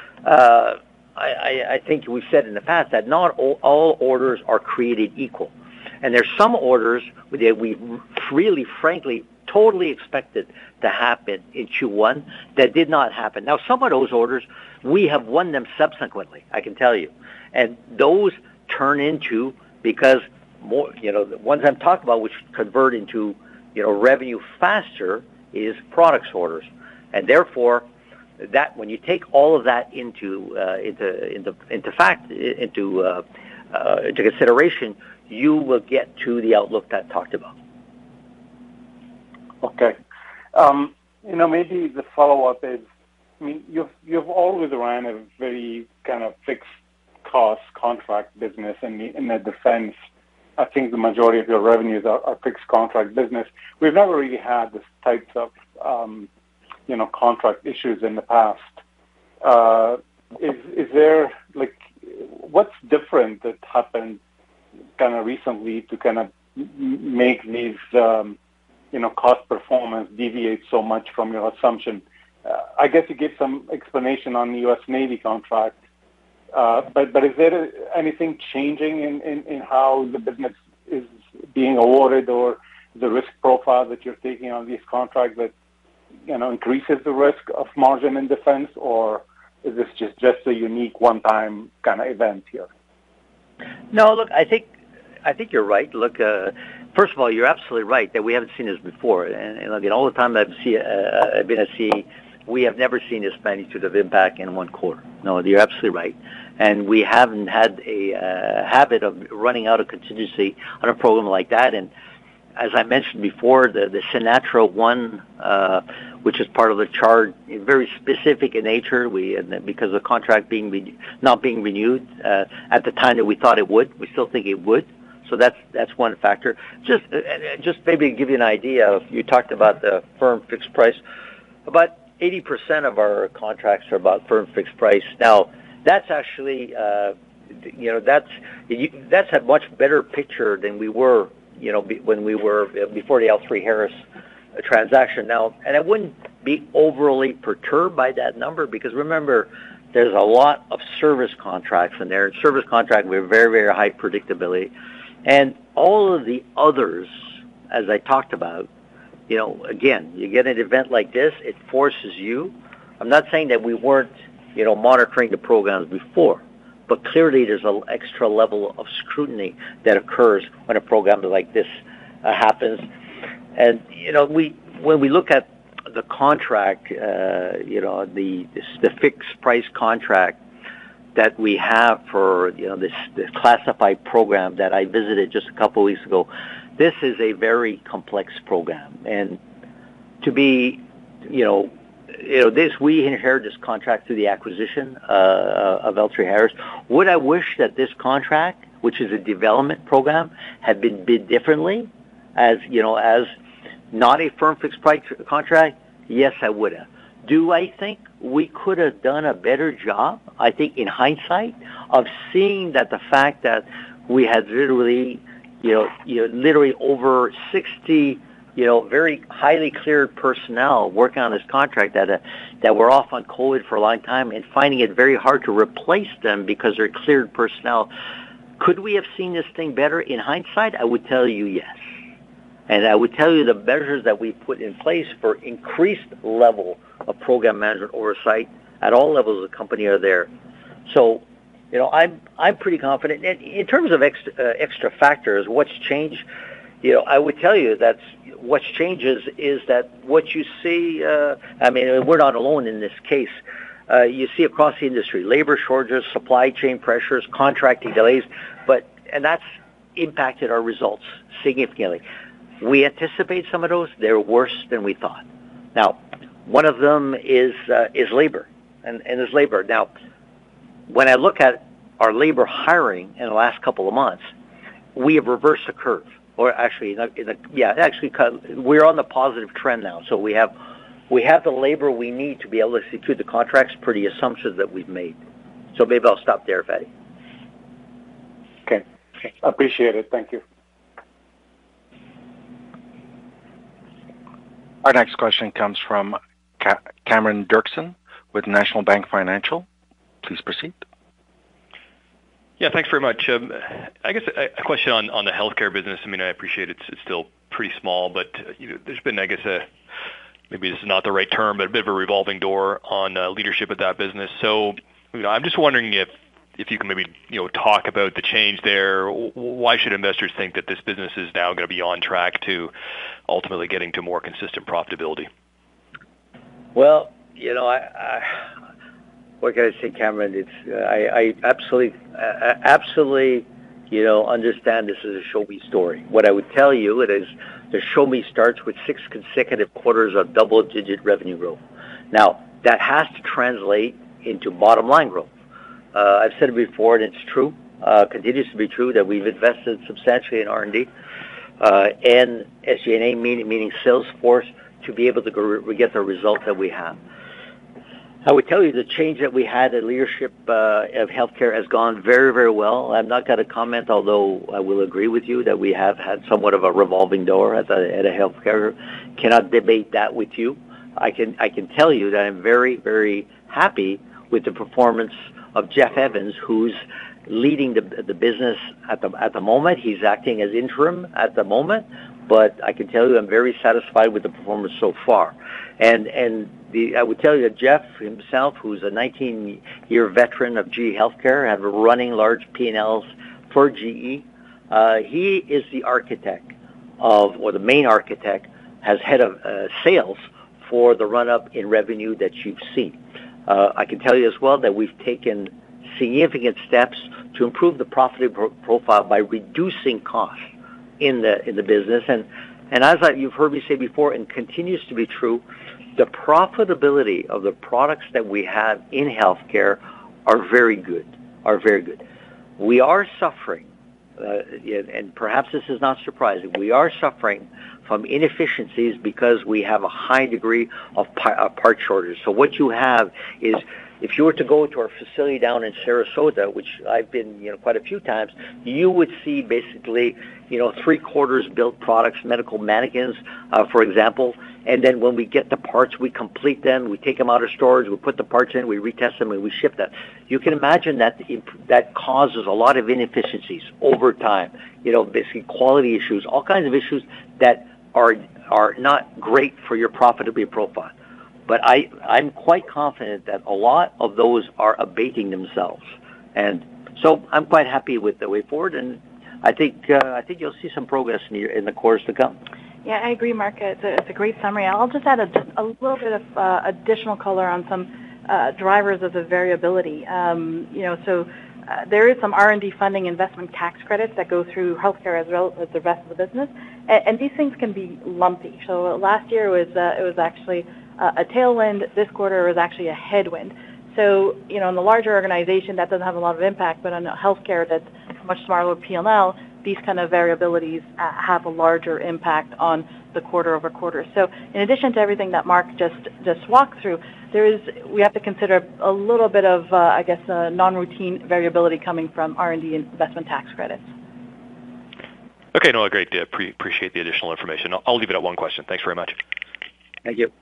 I think we've said in the past that not all orders are created equal. And there's some orders that we really, frankly, totally expected to happen in Q1 that did not happen. Now, some of those orders, we have won them subsequently, I can tell you. And those turn into, because more, the ones I'm talking about, which convert into, revenue faster, is products orders. And therefore, that when you take all of that into consideration, you will get to the outlook that I talked about. Okay. Maybe the follow-up is, you've always ran a very kind of fixed cost contract business in the defense. I think the majority of your revenues are fixed contract business. We've never really had this types of contract issues in the past. Is there, what's different that happened kind of recently to kind of make these, cost performance deviate so much from your assumption? I guess you gave some explanation on the U.S. Navy contract, but is there anything changing in how the business is being awarded, or the risk profile that you're taking on these contracts that increases the risk of margin in defense, or is this just a unique one-time kind of event here? No, look, I think you're right. Look, First of all, you're absolutely right that we haven't seen this before. And again, all the time I've been at CAE, we have never seen this magnitude of impact in one quarter. No, you're absolutely right. And we haven't had a habit of running out of contingency on a program like that. And as I mentioned before, the Sinatra one, which is part of the charge, is very specific in nature. Because the contract not being renewed at the time that we thought it would, we still think it would. So that's one factor. Just maybe to give you an idea, you talked about the firm fixed price. About 80% of our contracts are about firm fixed price. Now, that's actually, that's a much better picture than we were, when we were before the L3Harris transaction. Now, and I wouldn't be overly perturbed by that number because remember, there's a lot of service contracts in there. Service contracts with very, very high predictability. And all of the others, as I talked about, again, you get an event like this, it forces you. I'm not saying that we weren't, monitoring the programs before, but clearly there's an extra level of scrutiny that occurs when a program like this happens. And, when we look at the contract, the fixed price contract that we have for, this classified program that I visited just a couple of weeks ago, this is a very complex program. And to be, we inherited this contract through the acquisition of L3Harris. Would I wish that this contract, which is a development program, had been bid differently as not a firm fixed price contract? Yes, I would have. Do I think we could have done a better job, I think in hindsight, of seeing that the fact that we had literally over 60, very highly cleared personnel working on this contract that were off on COVID for a long time and finding it very hard to replace them because they're cleared personnel. Could we have seen this thing better in hindsight? I would tell you yes. And I would tell you the measures that we put in place for increased level of program management oversight at all levels of the company are there. So, I'm pretty confident. And in terms of extra factors, what's changed? I would tell you that what's changed is that what you see. We're not alone in this case. You see across the industry, labor shortages, supply chain pressures, contracting delays, and that's impacted our results significantly. We anticipate some of those. They're worse than we thought. Now, one of them is labor, and there's labor. Now, when I look at our labor hiring in the last couple of months, we have reversed the curve. Or actually, we're on the positive trend now. So we have the labor we need to be able to execute the contracts per the assumptions that we've made. So maybe I'll stop there, Fadi. Okay. Appreciate it. Thank you. Our next question comes from Cameron Dirksen with National Bank Financial. Please proceed. Yeah, thanks very much. I guess a question on the healthcare business. I appreciate it's still pretty small, but there's been, I guess, maybe this is not the right term, but a bit of a revolving door on leadership at that business. So, I'm just wondering if you can maybe talk about the change there. Why should investors think that this business is now going to be on track to ultimately getting to more consistent profitability? Well, what can I say, Cameron? I absolutely, understand this is a show me story. What I would tell you is the show me starts with 6 consecutive quarters of double-digit revenue growth. Now, that has to translate into bottom line growth. I've said it before, and it's true, continues to be true, that we've invested substantially in R&D and SG&A, meaning sales force, to be able to get the result that we have. I would tell you the change that we had in leadership of healthcare has gone very, very well. I'm not going to comment, although I will agree with you that we have had somewhat of a revolving door at a healthcare. Cannot debate that with you. I can tell you that I'm very, very happy with the performance of Jeff Evans, who's leading the business at the moment. He's acting as interim at the moment, but I can tell you I'm very satisfied with the performance so far. And I would tell you that Jeff himself, who's a 19-year veteran of GE Healthcare, have running large P&Ls for GE, he is the architect or the main architect, as head of sales for the run-up in revenue that you've seen. I can tell you as well that we've taken significant steps to improve the profitability profile by reducing costs in the business. And as you've heard me say before, and continues to be true, the profitability of the products that we have in healthcare are very good. We are suffering, and perhaps this is not surprising, we are suffering from inefficiencies because we have a high degree of part shortage. So what you have is, if you were to go to our facility down in Sarasota, which I've been quite a few times, you would see basically 3/4 built products, medical mannequins, for example. And then when we get the parts, we complete them, we take them out of storage, we put the parts in, we retest them, and we ship them. You can imagine that causes a lot of inefficiencies over time. Basically quality issues, all kinds of issues that are not great for your profitability profile. But I'm quite confident that a lot of those are abating themselves. And so I'm quite happy with the way forward, and I think you'll see some progress in the quarters to come. Yeah, I agree, Mark. It's a great summary. I'll just add a little bit of additional color on some drivers of the variability. There is some R&D funding investment tax credits that go through healthcare as well as the rest of the business, and these things can be lumpy. So last year it was actually a tailwind. This quarter was actually a headwind. So in the larger organization that doesn't have a lot of impact, but on healthcare that's much smaller P&L, these kind of variabilities have a larger impact on the quarter-over-quarter. So in addition to everything that Mark just walked through, we have to consider a little bit of, non-routine variability coming from R&D investment tax credits. Okay, no, great. Appreciate the additional information. I'll leave it at one question. Thanks very much. Thank you.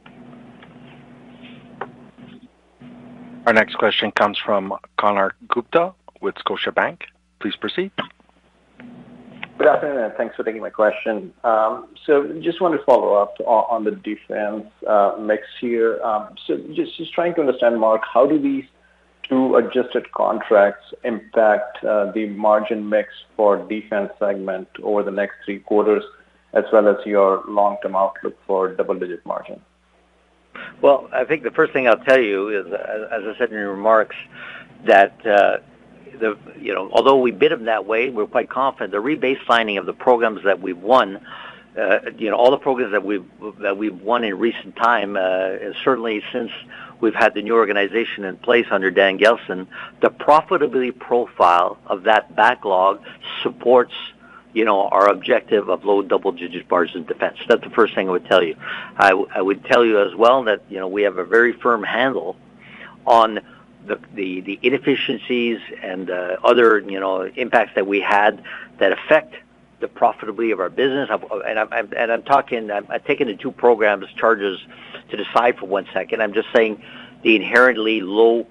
Our next question comes from Konark Gupta with Scotiabank. Please proceed. Good afternoon, and thanks for taking my question. So just want to follow up on the defense mix here. So just trying to understand, Mark, how do these two adjusted contracts impact the margin mix for defense segment over the next 3 quarters, as well as your long-term outlook for double-digit margin? Well, I think the first thing I'll tell you is, as I said in your remarks, that although we bid them that way, we're quite confident the rebaselining of the programs that we've won, all the programs that we've won in recent time, certainly since we've had the new organization in place under Dan Gelson, the profitability profile of that backlog supports our objective of low double-digit margins in defense. That's the first thing I would tell you. I would tell you as well that we have a very firm handle on the inefficiencies and other impacts that we had that affect the profitability of our business. I'm taking the 2 programs charges to the side for 1 second. I'm just saying the inherently low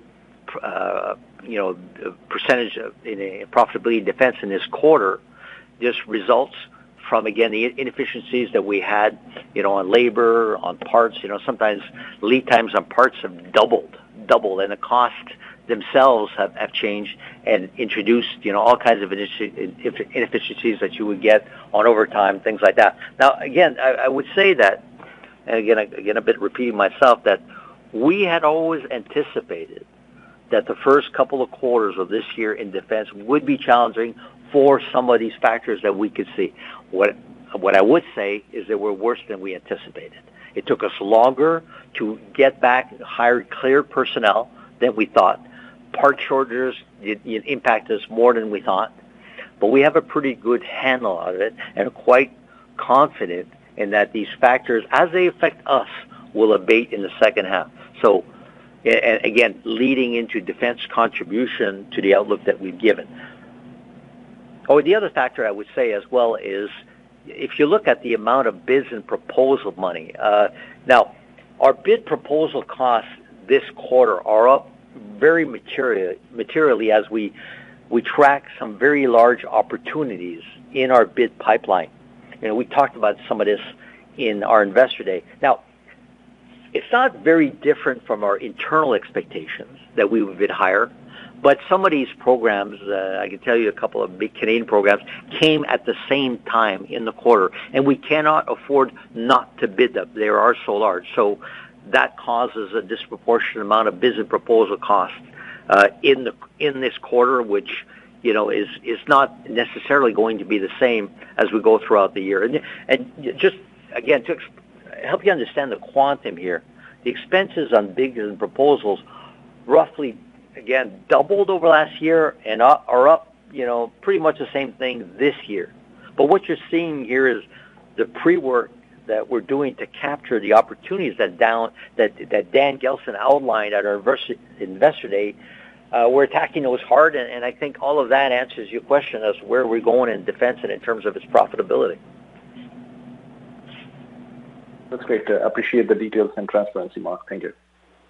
percentage of profitability in defense in this quarter just results from, again, the inefficiencies that we had, on labor, on parts. Sometimes lead times on parts have doubled, and the costs themselves have changed and introduced, all kinds of inefficiencies that you would get on overtime, things like that. Now, again, I would say that, and again, a bit repeating myself, that we had always anticipated that the first couple of quarters of this year in defense would be challenging for some of these factors that we could see. What I would say is that we're worse than we anticipated. It took us longer to get back, hire clear personnel than we thought. Part shortages impact us more than we thought. But we have a pretty good handle on it and are quite confident in that these factors, as they affect us, will abate in the second half. So, and again, leading into defense contribution to the outlook that we've given. Oh, the other factor I would say as well is, if you look at the amount of bids and proposal money, now our bid proposal costs this quarter are up very materially as we track some very large opportunities in our bid pipeline. We talked about some of this in our Investor Day. Now, it's not very different from our internal expectations that we would bid higher, But some of these programs, I can tell you a couple of big Canadian programs, came at the same time in the quarter, and we cannot afford not to bid them. They are so large. So that causes a disproportionate amount of business proposal costs in this quarter, which is not necessarily going to be the same as we go throughout the year. And just again to help you understand the quantum here, the expenses on bids and proposals roughly again doubled over last year and are up pretty much the same thing this year. But what you're seeing here is the pre-work that we're doing to capture the opportunities that Dan Gelston outlined at our Investor Day. We're attacking those hard, and I think all of that answers your question as to where we're going in defense and in terms of its profitability. That's great. Appreciate the details and transparency, Mark. Thank you.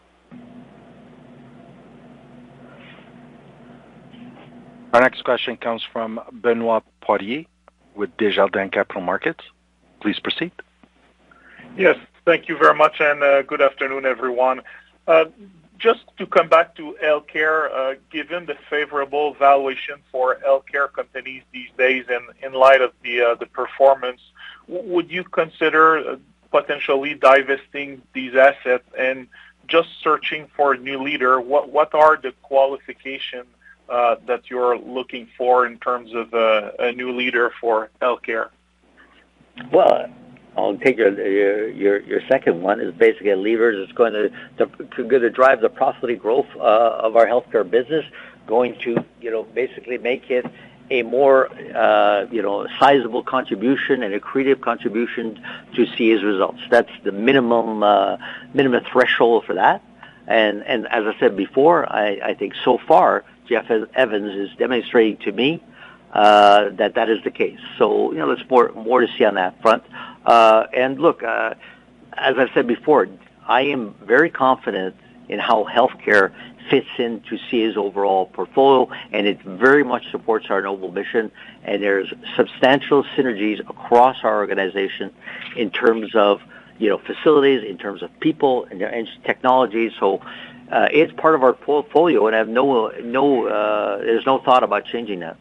Our next question comes from Benoit Poirier with Desjardins Capital Markets. Please proceed. Yes, thank you very much, and good afternoon, everyone. Just to come back to healthcare, given the favorable valuation for healthcare companies these days and in light of the performance, would you consider potentially divesting these assets and just searching for a new leader? What are the qualifications that you're looking for in terms of a new leader for healthcare? Well, I'll take your second one is basically a leader that's going to drive the profitability growth of our healthcare business, going to basically make it a more sizable contribution and accretive contribution to CAE's results. That's the minimum threshold for that. And as I said before, I think so far Jeff Evans is demonstrating to me that is the case. So there's more to see on that front. And look, as I've said before, I am very confident in how healthcare fits into CAE's overall portfolio, and it very much supports our noble mission. And there's substantial synergies across our organization in terms of facilities, in terms of people, and technology. So it's part of our portfolio, and I have there's no thought about changing that.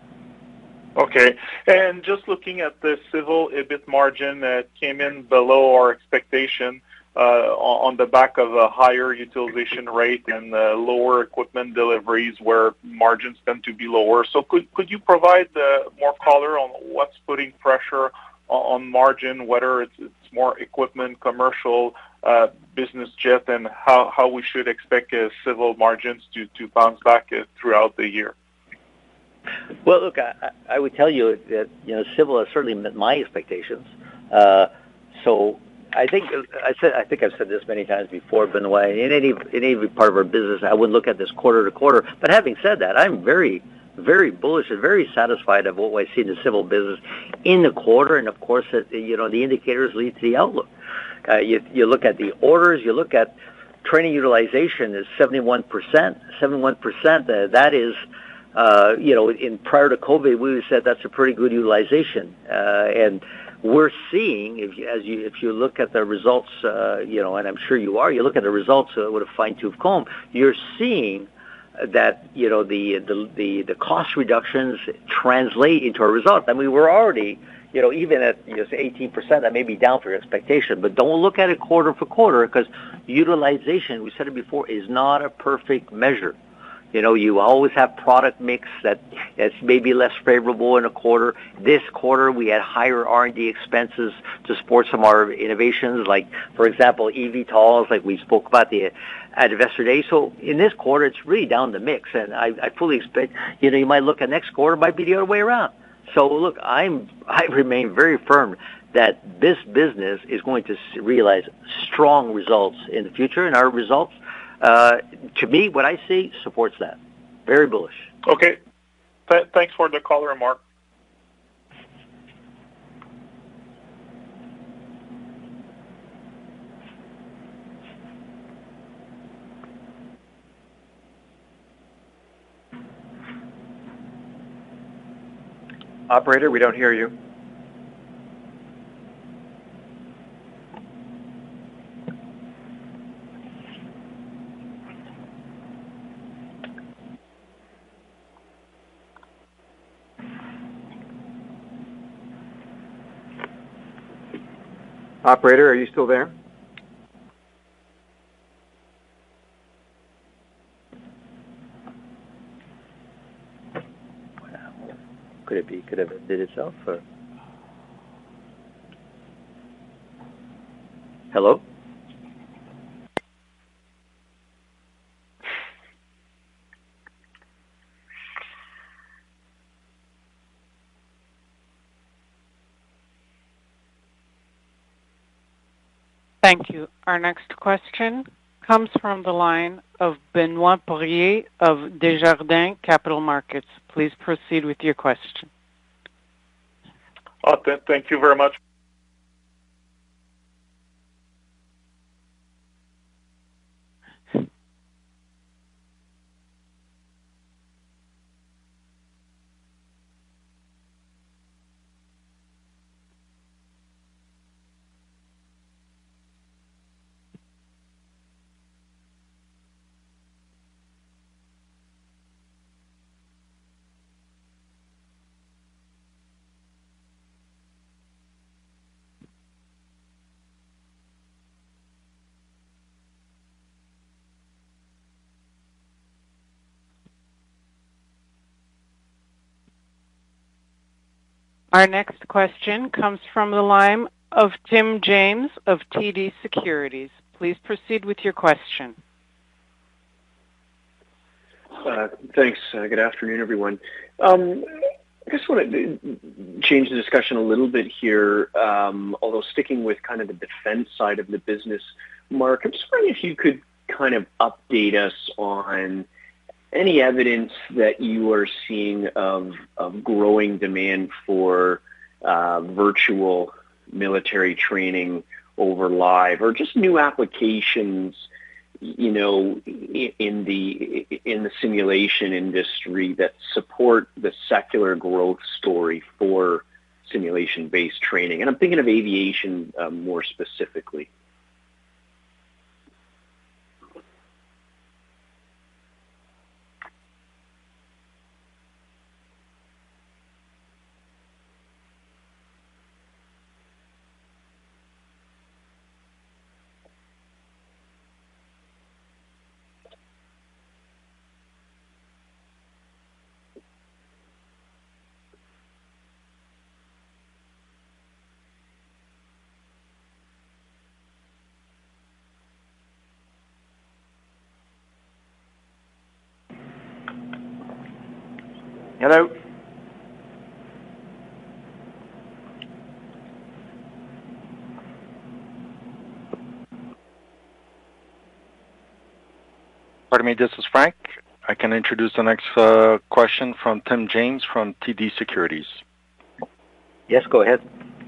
Okay. And just looking at the civil EBIT margin came in below our expectation on the back of a higher utilization rate and lower equipment deliveries where margins tend to be lower. So could you provide more color on what's putting pressure on margin, whether it's more equipment, commercial, business jet, and how we should expect civil margins to bounce back throughout the year? Well, look, I would tell you that civil has certainly met my expectations. So I think I've said this many times before, Benoit. In any part of our business, I wouldn't look at this quarter to quarter. But having said that, I'm very, very bullish and very satisfied of what I see in the civil business in the quarter, and of course, the indicators lead to the outlook. You look at the orders, you look at training utilization is 71%. 71%. That is. In prior to COVID, we would have said that's a pretty good utilization, and we're seeing if you look at the results, and I'm sure you look at the results with a fine-tooth comb, you're seeing that the cost reductions translate into our results. I mean, we're already even at 18%, that may be down for your expectation, but don't look at it quarter for quarter because utilization, we said it before, is not a perfect measure. You always have product mix that's maybe less favorable in a quarter. This quarter, we had higher R&D expenses to support some of our innovations, like, for example, eVTOLs, like we spoke about at Investor Day. So in this quarter, it's really down the mix, and I fully expect, you might look at next quarter, might be the other way around. So look, I remain very firm that this business is going to realize strong results in the future, and our results, to me, what I see supports that. Very bullish. Okay. Thanks for the call, Mark. Operator, we don't hear you. Operator, are you still there? Could have ended itself? Or? Hello? Thank you. Our next question comes from the line of Benoit Poirier of Desjardins Capital Markets. Please proceed with your question. Thank you very much. Our next question comes from the line of Tim James of TD Securities. Please proceed with your question. Thanks. Good afternoon, everyone. I just want to change the discussion a little bit here, although sticking with kind of the defense side of the business. Mark, I'm just wondering if you could kind of update us on any evidence that you are seeing of growing demand for virtual military training over live, or just new applications, in the simulation industry that support the secular growth story for simulation-based training. And I'm thinking of aviation more specifically. Hello? Pardon me, this is Frank. I can introduce the next question from Tim James from TD Securities. Yes, go ahead.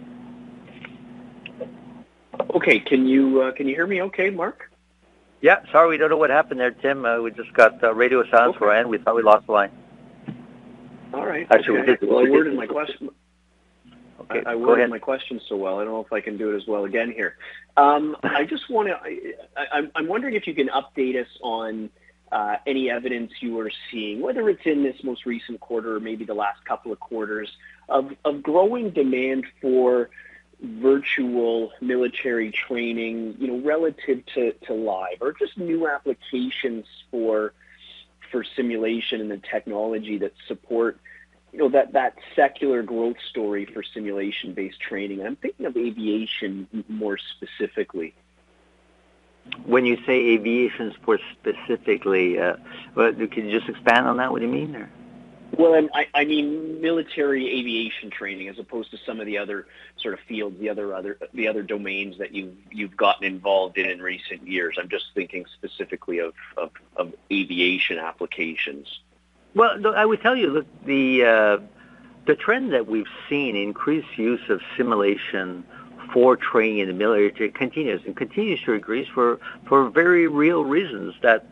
Okay, can you hear me okay, Mark? Yeah, sorry, we don't know what happened there, Tim. We just got radio silence for and we thought we lost the line. All right. Actually, okay. Well, I worded my question. Okay, I worded my question so well. I don't know if I can do it as well again here. I just want to. I'm wondering if you can update us on any evidence you are seeing, whether it's in this most recent quarter or maybe the last couple of quarters, of growing demand for virtual military training, relative to live, or just new applications for simulation and the technology that support, that secular growth story for simulation-based training. And I'm thinking of aviation more specifically. When you say aviation more specifically, can you just expand on that? What do you mean there? Well, I mean military aviation training, as opposed to some of the other sort of fields, the other domains that you've gotten involved in recent years. I'm just thinking specifically of aviation applications. Well, I would tell you, look, the trend that we've seen, increased use of simulation for training in the military, continues to increase for very real reasons. That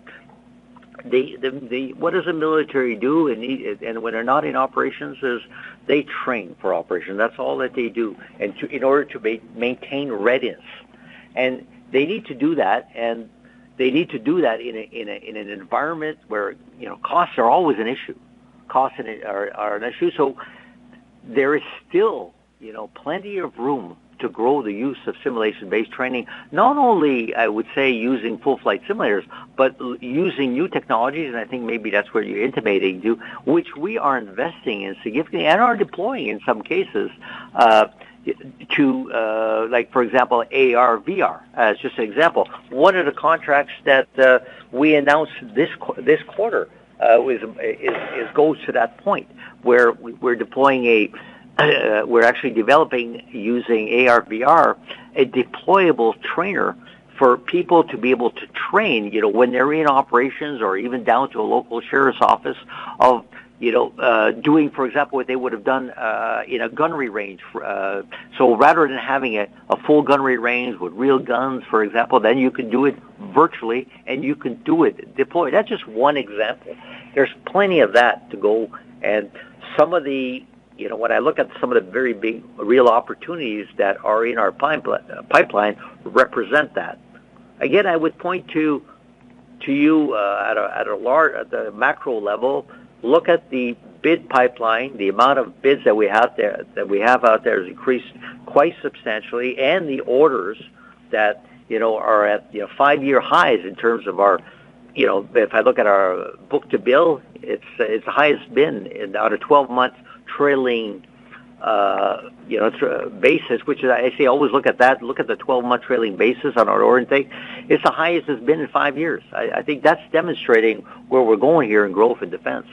what does the military do? And when they're not in operations, is they train for operations. That's all that they do, and in order to maintain readiness, and they need to do that, and they need to do that in an environment where costs are always an issue. Costs are an issue. So there is still plenty of room to grow the use of simulation-based training, not only, I would say, using full-flight simulators, but using new technologies, and I think maybe that's where you're intimating to, which we are investing in significantly and are deploying in some cases like, for example, AR, VR, as just an example. One of the contracts that we announced this quarter goes to that point, where we're deploying we're actually developing, using AR, VR, a deployable trainer for people to be able to train, when they're in operations or even down to a local sheriff's office of, doing, for example, what they would have done in a gunnery range. So rather than having a full gunnery range with real guns, for example, then you can do it virtually and you can do it deployed. That's just one example. There's plenty of that to go, and some of the, when I look at some of the very big real opportunities that are in our pipeline represent that. Again, I would point to you at the macro level. Look at the bid pipeline. The amount of bids that we have out there has increased quite substantially, and the orders that are at 5-year highs in terms of our. If I look at our book to bill, it's the highest been out of 12-month trailing basis, which is, I say always look at that. Look at the 12-month trailing basis on our order intake. It's the highest it's been in 5 years. I think that's demonstrating where we're going here in growth and defense.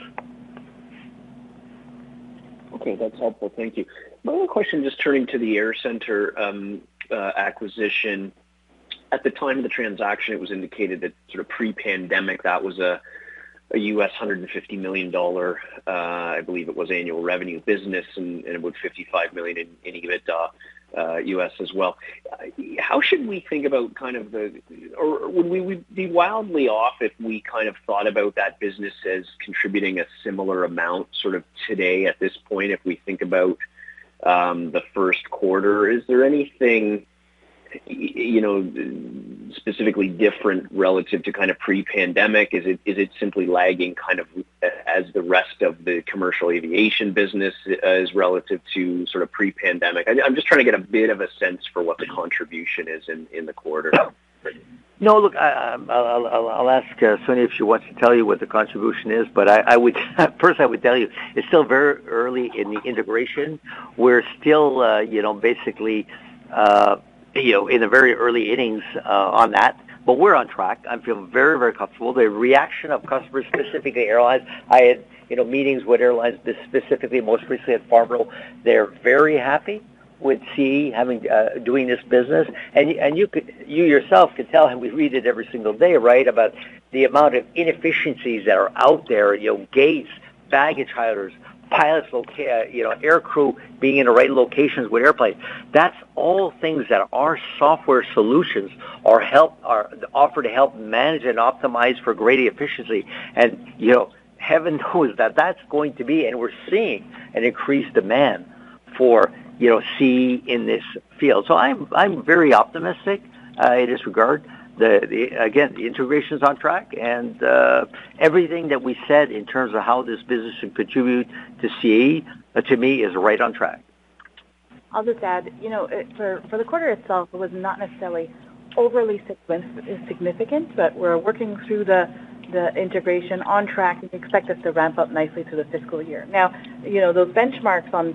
Okay, that's helpful. Thank you. My other question, just turning to the Air Center acquisition. At the time of the transaction, it was indicated that sort of pre-pandemic, that was a U.S. $150 million, I believe it was, annual revenue business, and about $55 million in EBITDA, U.S. as well. How should we think about kind of or would we be wildly off if we kind of thought about that business as contributing a similar amount sort of today at this point, if we think about the first quarter? Is there anything specifically different relative to kind of pre-pandemic? Is it simply lagging kind of as the rest of the commercial aviation business is relative to sort of pre-pandemic? I'm just trying to get a bit of a sense for what the contribution is in the quarter. No, look, I'll ask Sonia if she wants to tell you what the contribution is, but I would tell you it's still very early in the integration. We're still, basically, in the very early innings on that, but we're on track. I'm feeling very, very comfortable. The reaction of customers, specifically airlines, I had meetings with airlines, specifically most recently at Farnborough. They're very happy with CAE doing this business, and you yourself can tell, and we read it every single day, right, about the amount of inefficiencies that are out there. Gates, baggage handlers, pilots, air crew being in the right locations with airplanes. That's all things that our software solutions are offer to help manage and optimize for greater efficiency. And heaven knows that that's going to be, and we're seeing an increased demand for CAE in this field. So I'm very optimistic in this regard. The integration is on track, and everything that we said in terms of how this business should contribute to CAE, to me, is right on track. I'll just add, for the quarter itself, it was not necessarily overly significant, but we're working through the integration on track, and we expect us to ramp up nicely through the fiscal year. Now, those benchmarks on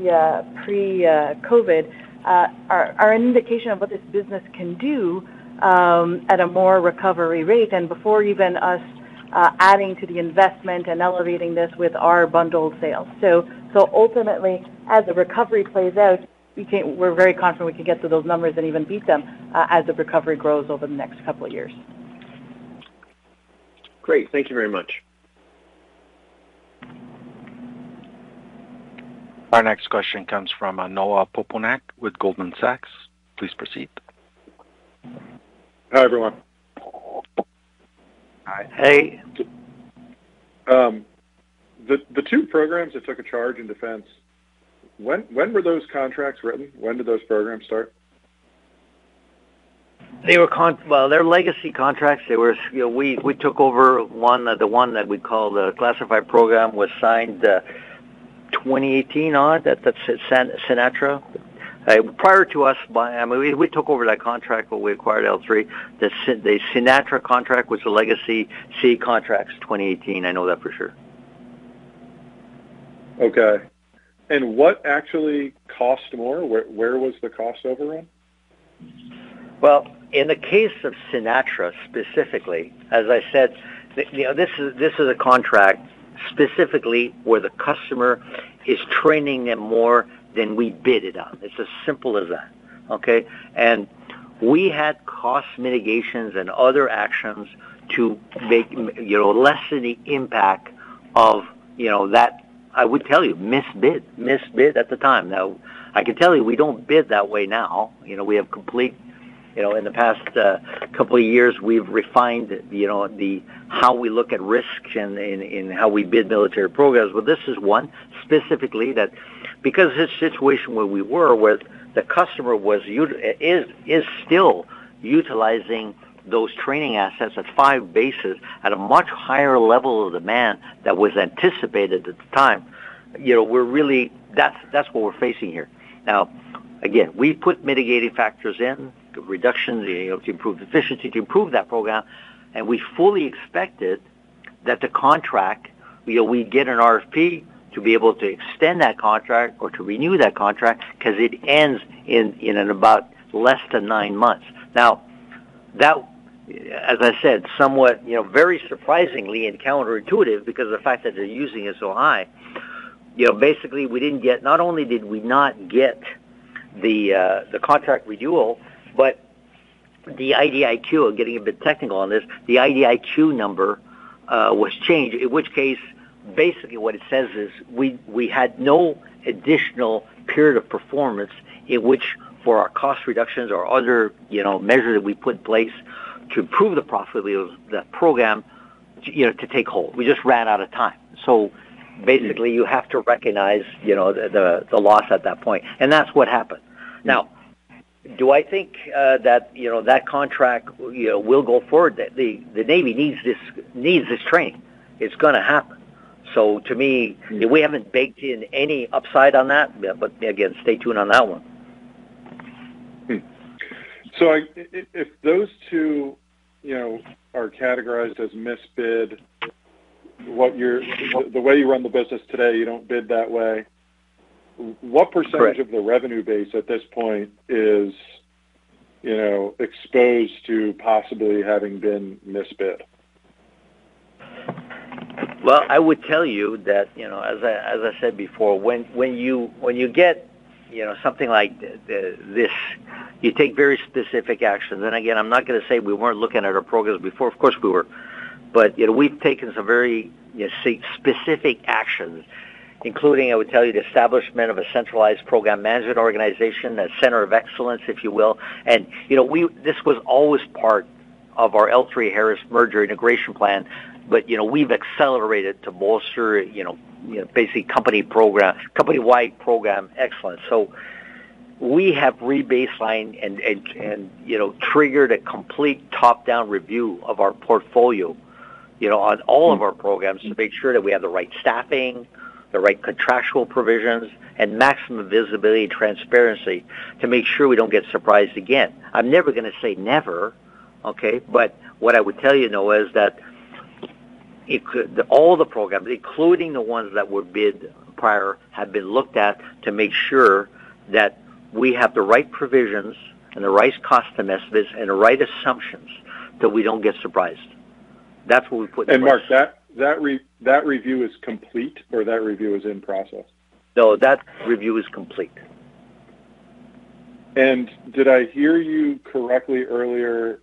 pre-COVID are an indication of what this business can do at a more recovery rate, and before even us adding to the investment and elevating this with our bundled sales. So ultimately, as the recovery plays out, we're very confident we can get to those numbers and even beat them as the recovery grows over the next couple of years. Great. Thank you very much. Our next question comes from Noah Poponak with Goldman Sachs. Please proceed. Hi, everyone. Hi. Hey. The two programs that took a charge in defense, when were those contracts written? When did those programs start? They were they're legacy contracts. They were, we took over the one that we call the classified program was signed 2018 on. That's Sinatra. Prior to us, we took over that contract when we acquired L3. The Sinatra contract was a legacy CAE contracts 2018. I know that for sure. Okay. And what actually cost more? Where was the cost overrun? Well, in the case of Sinatra specifically, as I said, this is a contract specifically where the customer is training them more than we bid it on. It's as simple as that, okay? And we had cost mitigations and other actions to make, lessen the impact of, that, I would tell you, misbid at the time. Now, I can tell you we don't bid that way now. We have complete, in the past couple of years, we've refined, the how we look at risk and in how we bid military programs. But this is one specifically that, because this situation where we were, where the customer is still utilizing those training assets at 5 bases at a much higher level of demand that was anticipated at the time. We're really, that's what we're facing here. Now, again, we put mitigating factors in, reductions, to improve efficiency, to improve that program, and we fully expected that the contract, we get an RFP to be able to extend that contract or to renew that contract because it ends in about less than 9 months. Now, that, as I said, somewhat, very surprisingly and counterintuitive because of the fact that they're using it so high. Basically, we didn't get. Not only did we not get the contract renewal, but the IDIQ. I'm getting a bit technical on this. The IDIQ number was changed. In which case, basically, what it says is we had no additional period of performance in which, for our cost reductions or other measures that we put in place to improve the profitability of that program, to take hold. We just ran out of time. So basically, you have to recognize the loss at that point, and that's what happened. Now, do I think that that contract will go forward? The Navy needs this training. It's going to happen. So to me, we haven't baked in any upside on that, but again, stay tuned on that one. So if those two, are categorized as misbid, the way you run the business today, you don't bid that way. What percentage Correct. of the revenue base at this point is, exposed to possibly having been misbid? Well, I would tell you that as I said before, when you get something like this, you take very specific actions. And again, I'm not going to say we weren't looking at our programs before. Of course we were, but we've taken some very specific actions, including, I would tell you, the establishment of a centralized program management organization, a center of excellence, if you will. And this was always part of our L3Harris merger integration plan. But we've accelerated to bolster basically company-wide program excellence. So we have rebaselined and triggered a complete top-down review of our portfolio, on all of our programs to make sure that we have the right staffing, the right contractual provisions, and maximum visibility and transparency to make sure we don't get surprised again. I'm never going to say never, okay? But what I would tell you, Noah, is that all the programs, including the ones that were bid prior, have been looked at to make sure that we have the right provisions and the right cost estimates and the right assumptions that we don't get surprised. That's what we put in place. And Mark, that review is complete, or that review is in process? No, that review is complete. And did I hear you correctly earlier,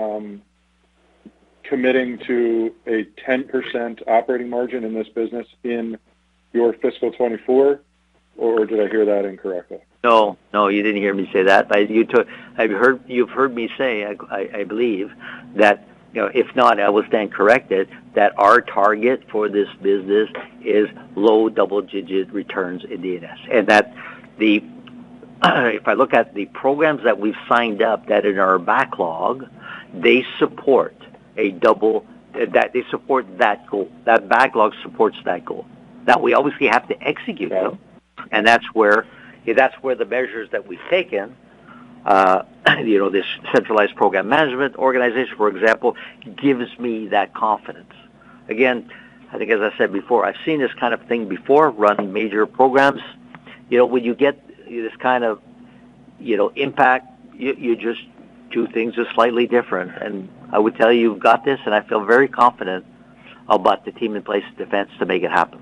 committing to a 10% operating margin in this business in your fiscal 24, or did I hear that incorrectly? No, you didn't hear me say that. You've heard me say, I believe, that if not, I will stand corrected, that our target for this business is low double-digit returns in DNS, and that if I look at the programs that we've signed up that in our backlog, they support they support that goal. That backlog supports that goal. Now we obviously have to execute them, and that's where that's where the measures that we've taken, this centralized program management organization, for example, gives me that confidence. Again, I think, as I said before, I've seen this kind of thing before, run major programs. When you get this kind of, impact, you just do things just slightly different. And I would tell you, you've got this, and I feel very confident about the team in place in defense to make it happen.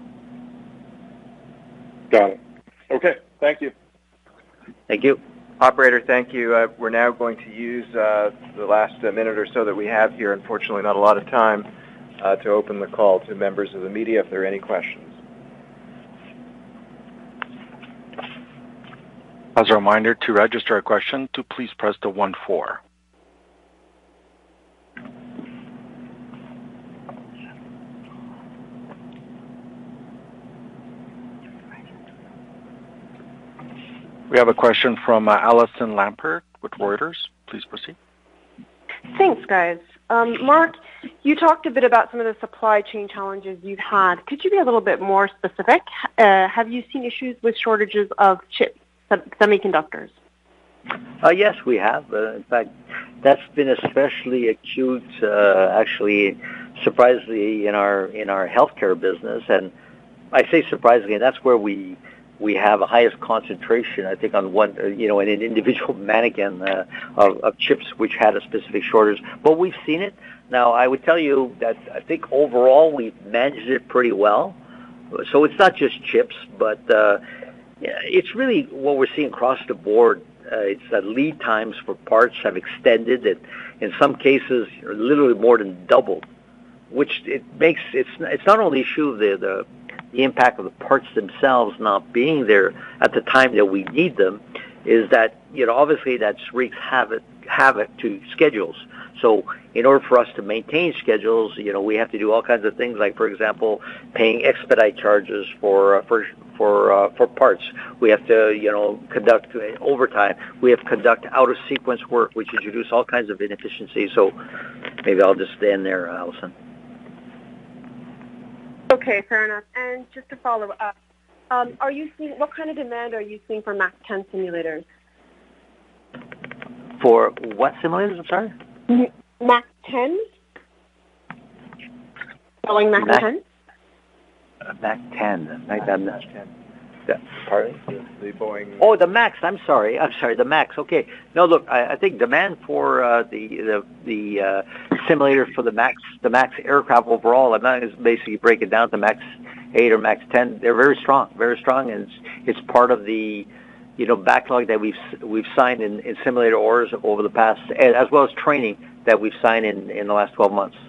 Got it. Okay, thank you. Thank you. Operator, thank you. We're now going to use the last minute or so that we have here, unfortunately not a lot of time, to open the call to members of the media if there are any questions. As a reminder, to register a question, to please press the 1-4. We have a question from Allison Lampert with Reuters. Please proceed. Thanks, guys. Mark, you talked a bit about some of the supply chain challenges you've had. Could you be a little bit more specific? Have you seen issues with shortages of chips, semiconductors? Yes, we have. In fact, that's been especially acute, actually, surprisingly, in our healthcare business. And I say surprisingly, that's where we have the highest concentration, I think, on one, in an individual mannequin of chips which had a specific shortage. But we've seen it. Now, I would tell you that I think overall we've managed it pretty well. So it's not just chips, but it's really what we're seeing across the board. It's that lead times for parts have extended, and in some cases, literally more than doubled, which it makes it's not only an issue of the impact of the parts themselves not being there at the time that we need them, is that obviously that wreaks havoc to schedules. So in order for us to maintain schedules, we have to do all kinds of things, like, for example, paying expedite charges for parts. We have to conduct overtime. We have to conduct out of sequence work, which introduce all kinds of inefficiencies. So maybe I'll just stand there, Allison. Okay, fair enough. And just to follow up, what kind of demand are you seeing for MAX 10 simulators? For what simulators, I'm sorry? MAX 10? Boeing MAX 10? MAX 10. MAX 10. Pardon? The Boeing... Oh, the MAX. I'm sorry. The MAX. Okay. No, look, I think demand for the simulator for the MAX aircraft overall, I'm not going to basically break it down to MAX 8 or MAX 10. They're very strong, and it's part of the backlog that we've signed in simulator orders over the past, as well as training that we've signed in the last 12 months.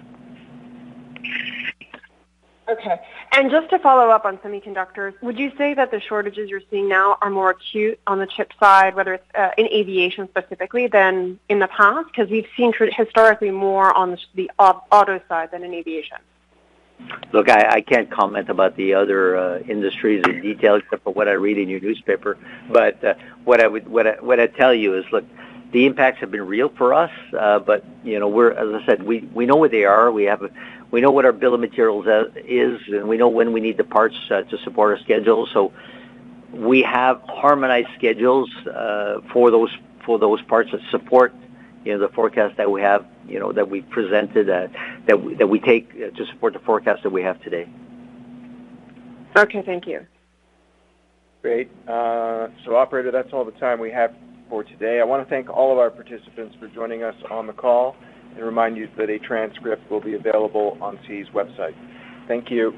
Okay. And just to follow up on semiconductors, would you say that the shortages you're seeing now are more acute on the chip side, whether it's in aviation specifically, than in the past? Because we've seen historically more on the auto side than in aviation. Look, I can't comment about the other industries in detail except for what I read in your newspaper. But what I tell you is, look, the impacts have been real for us. But we're, as I said, we know what they are. We know what our bill of materials is, and we know when we need the parts to support our schedule. So we have harmonized schedules for those parts that support the forecast that we have, that we presented, that we take to support the forecast that we have today. Okay, thank you. Great. So, Operator, that's all the time we have for today. I want to thank all of our participants for joining us on the call and remind you that a transcript will be available on CAE's website. Thank you.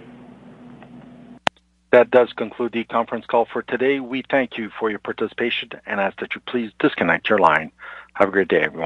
That does conclude the conference call for today. We thank you for your participation and ask that you please disconnect your line. Have a great day, everyone.